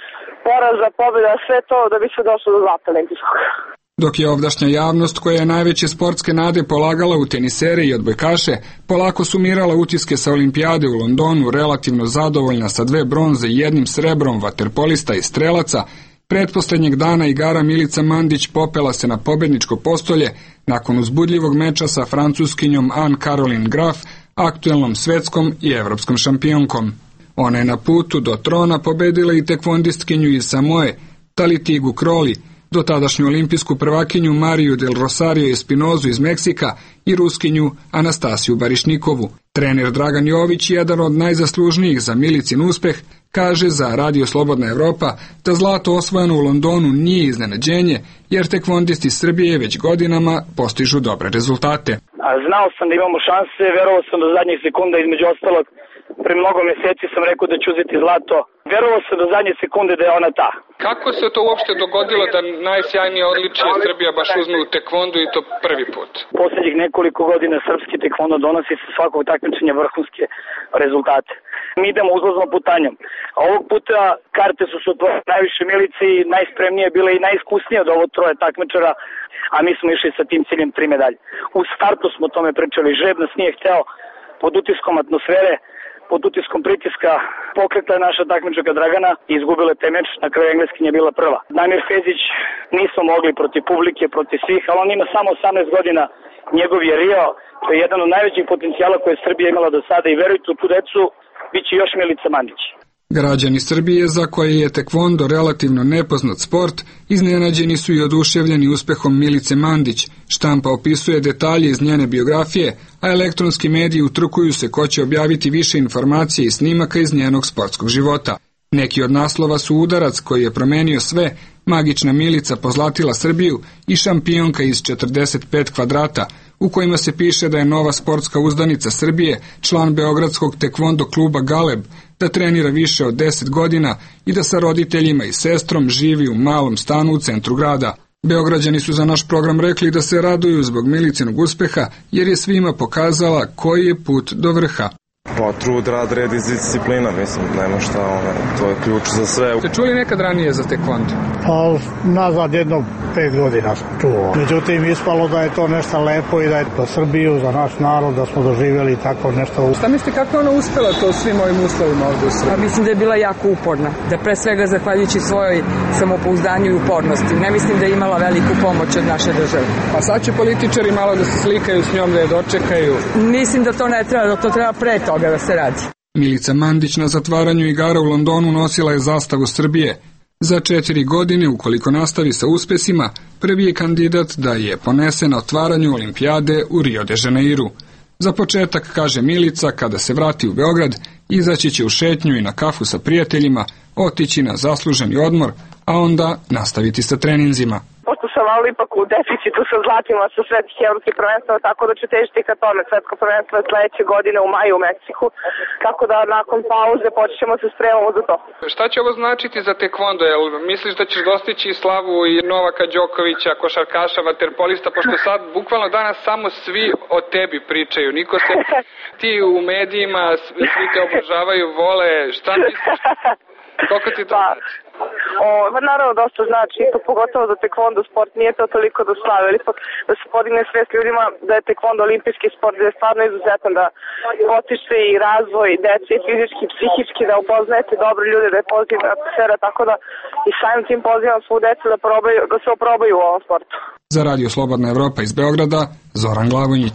poraza, pobjeda, sve to da bi se došlo do zlata olimpijskog. Dok je ovdašnja javnost, koja je najveće sportske nade polagala u tenisere i odbojkaše, polako sumirala utiske sa olimpijade u Londonu, relativno zadovoljna sa dve bronze i jednim srebrom vaterpolista i strelaca, pretposlednjeg dana igara Milica Mandić popela se na pobedničko postolje nakon uzbudljivog meča sa francuskinjom Anne-Caroline Graf, aktuelnom svetskom i evropskom šampionkom. Ona je na putu do trona pobedila i tekvondistkinju iz Samoe, Talitigu Kroli, do tadašnju olimpijsku prvakinju Mariju del Rosario Espinozu iz Meksika i ruskinju Anastasiju Barišnikovu. Trener Dragan Jović, jedan od najzaslužnijih za Milicin uspeh, kaže za Radio Slobodna Evropa da zlato osvojeno u Londonu nije iznenađenje, jer tekvondisti Srbije već godinama postižu dobre rezultate. Znao sam da imamo šanse, verovao sam do zadnjih sekunda, između ostalog. Pre mnogo meseci sam rekao da ću uzeti zlato. Verovao sam do zadnje sekunde da je ona ta. Kako se to uopšte dogodilo da najsjajnije odličje Srbija baš uzme u tekvondu i to prvi put? Poslednjih nekoliko godina srpski tekvondo donosi sa svakog takmičenja vrhunske rezultate. Mi idemo uzlaznom putanjom. A ovog puta karte su se otvorile najviše Milici, najspremnije bile i najiskusnije od ovo troje takmičara, a mi smo išli sa tim ciljem tri medalje. U startu smo o tome pričali, žreb nas nije hteo, pod utiskom atmosfere, pod utiskom pritiska pokretla je naša takmičarka Dragana i izgubila je taj meč, na kraju Engleskinja je bila prva. Damir Fezić nismo mogli protiv publike, protiv svih, ali on ima samo osamnaest godina, njegov je Rio, to je jedan od najvećih potencijala koje je Srbija imala do sada i verujte u tu decu, bit će još Milica Mandić. Građani Srbije, za koje je tekvondo relativno nepoznat sport, iznenađeni su i oduševljeni uspehom Milice Mandić. Štampa opisuje detalje iz njene biografije, a elektronski mediji utrkuju se ko će objaviti više informacije i snimaka iz njenog sportskog života. Neki od naslova su Udarac koji je promenio sve, Magična Milica pozlatila Srbiju i Šampionka iz četrdeset pet kvadrata, u kojima se piše da je nova sportska uzdanica Srbije, član beogradskog tekvondo kluba Galeb, da trenira više od deset godina i da sa roditeljima i sestrom živi u malom stanu u centru grada. Beograđani su za naš program rekli da se raduju zbog Milicinog uspeha, jer je svima pokazala koji je put do vrha. Pa trud, rad, red i disciplina, mislim, nema šta, ono, to je ključ za sve. Ste čuli nekad ranije za tekvondo? Pa nazad jedno pet godina sam čuo. Međutim, ispalo da je to nešto lepo i da je za Srbiju, za naš narod, da smo doživjeli tako nešto. Šta mislite kako je ona uspela to svim ovim uslovima ovdje u Srbiji? Pa mislim da je bila jako uporna, da pre svega zahvaljujući svojoj samopouzdanju i upornosti. Ne mislim da je imala veliku pomoć od naše države. Pa sad će političari malo da se slikaju s njom, da je dočekaju. Mislim da to ne treba, da to treba pre toga da se radi. Milica Mandić na zatvaranju igara u Londonu nosila je zastavu Srbije. Za četiri godine, ukoliko nastavi sa uspesima, prvi je kandidat da je ponese na otvaranju olimpijade u Rio de Janeiru. Za početak, kaže Milica, kada se vrati u Beograd, izaći će u šetnju i na kafu sa prijateljima, otići na zasluženi odmor, a onda nastaviti sa treninzima. Pošto sam malo ipak u deficitu sa zlatima sa svetskih evropskih prvenstava, tako da ću težiti ka tome. Svetsko prvenstvo je sledeće godine u maju u Meksiku, tako da nakon pauze počnemo se spremamo za to. Šta će ovo značiti za tekvondo? Jel misliš da ćeš dostići slavu i Novaka Đokovića, košarkaša, vaterpolista, pošto sad bukvalno danas samo svi o tebi pričaju, niko se ti u medijima, svi te obožavaju, vole, šta misliš? Koliko ti to znači? O, naravno dosta znači, to pogotovo za tekvondo sport nije to toliko da slave, ali da se podigne svest ljudima da je tekvondo olimpijski sport, da je stvarno izuzetan, da potiče i razvoj dece i fizički i psihički, da upoznajete dobre ljude, da je pozitivna atmosfera, tako da i samim tim pozivam svu decu da, probaju, da se oprobaju u ovom sportu. Za Radio Slobodna Evropa iz Beograda, Zoran Glavonjić.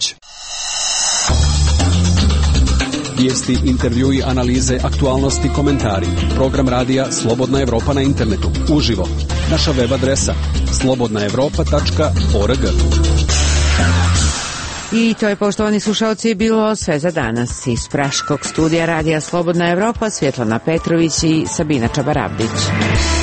Vijesti, intervjui, analize, aktualnosti, komentari. Program radija Slobodna Evropa na internetu. Uživo. Naša web adresa slobodna evropa tačka org. I to je, poštovani slušalci, bilo sve za danas. Iz Praškog studija radija Slobodna Evropa, Svjetlana Petrović i Sabina Čabarabdić.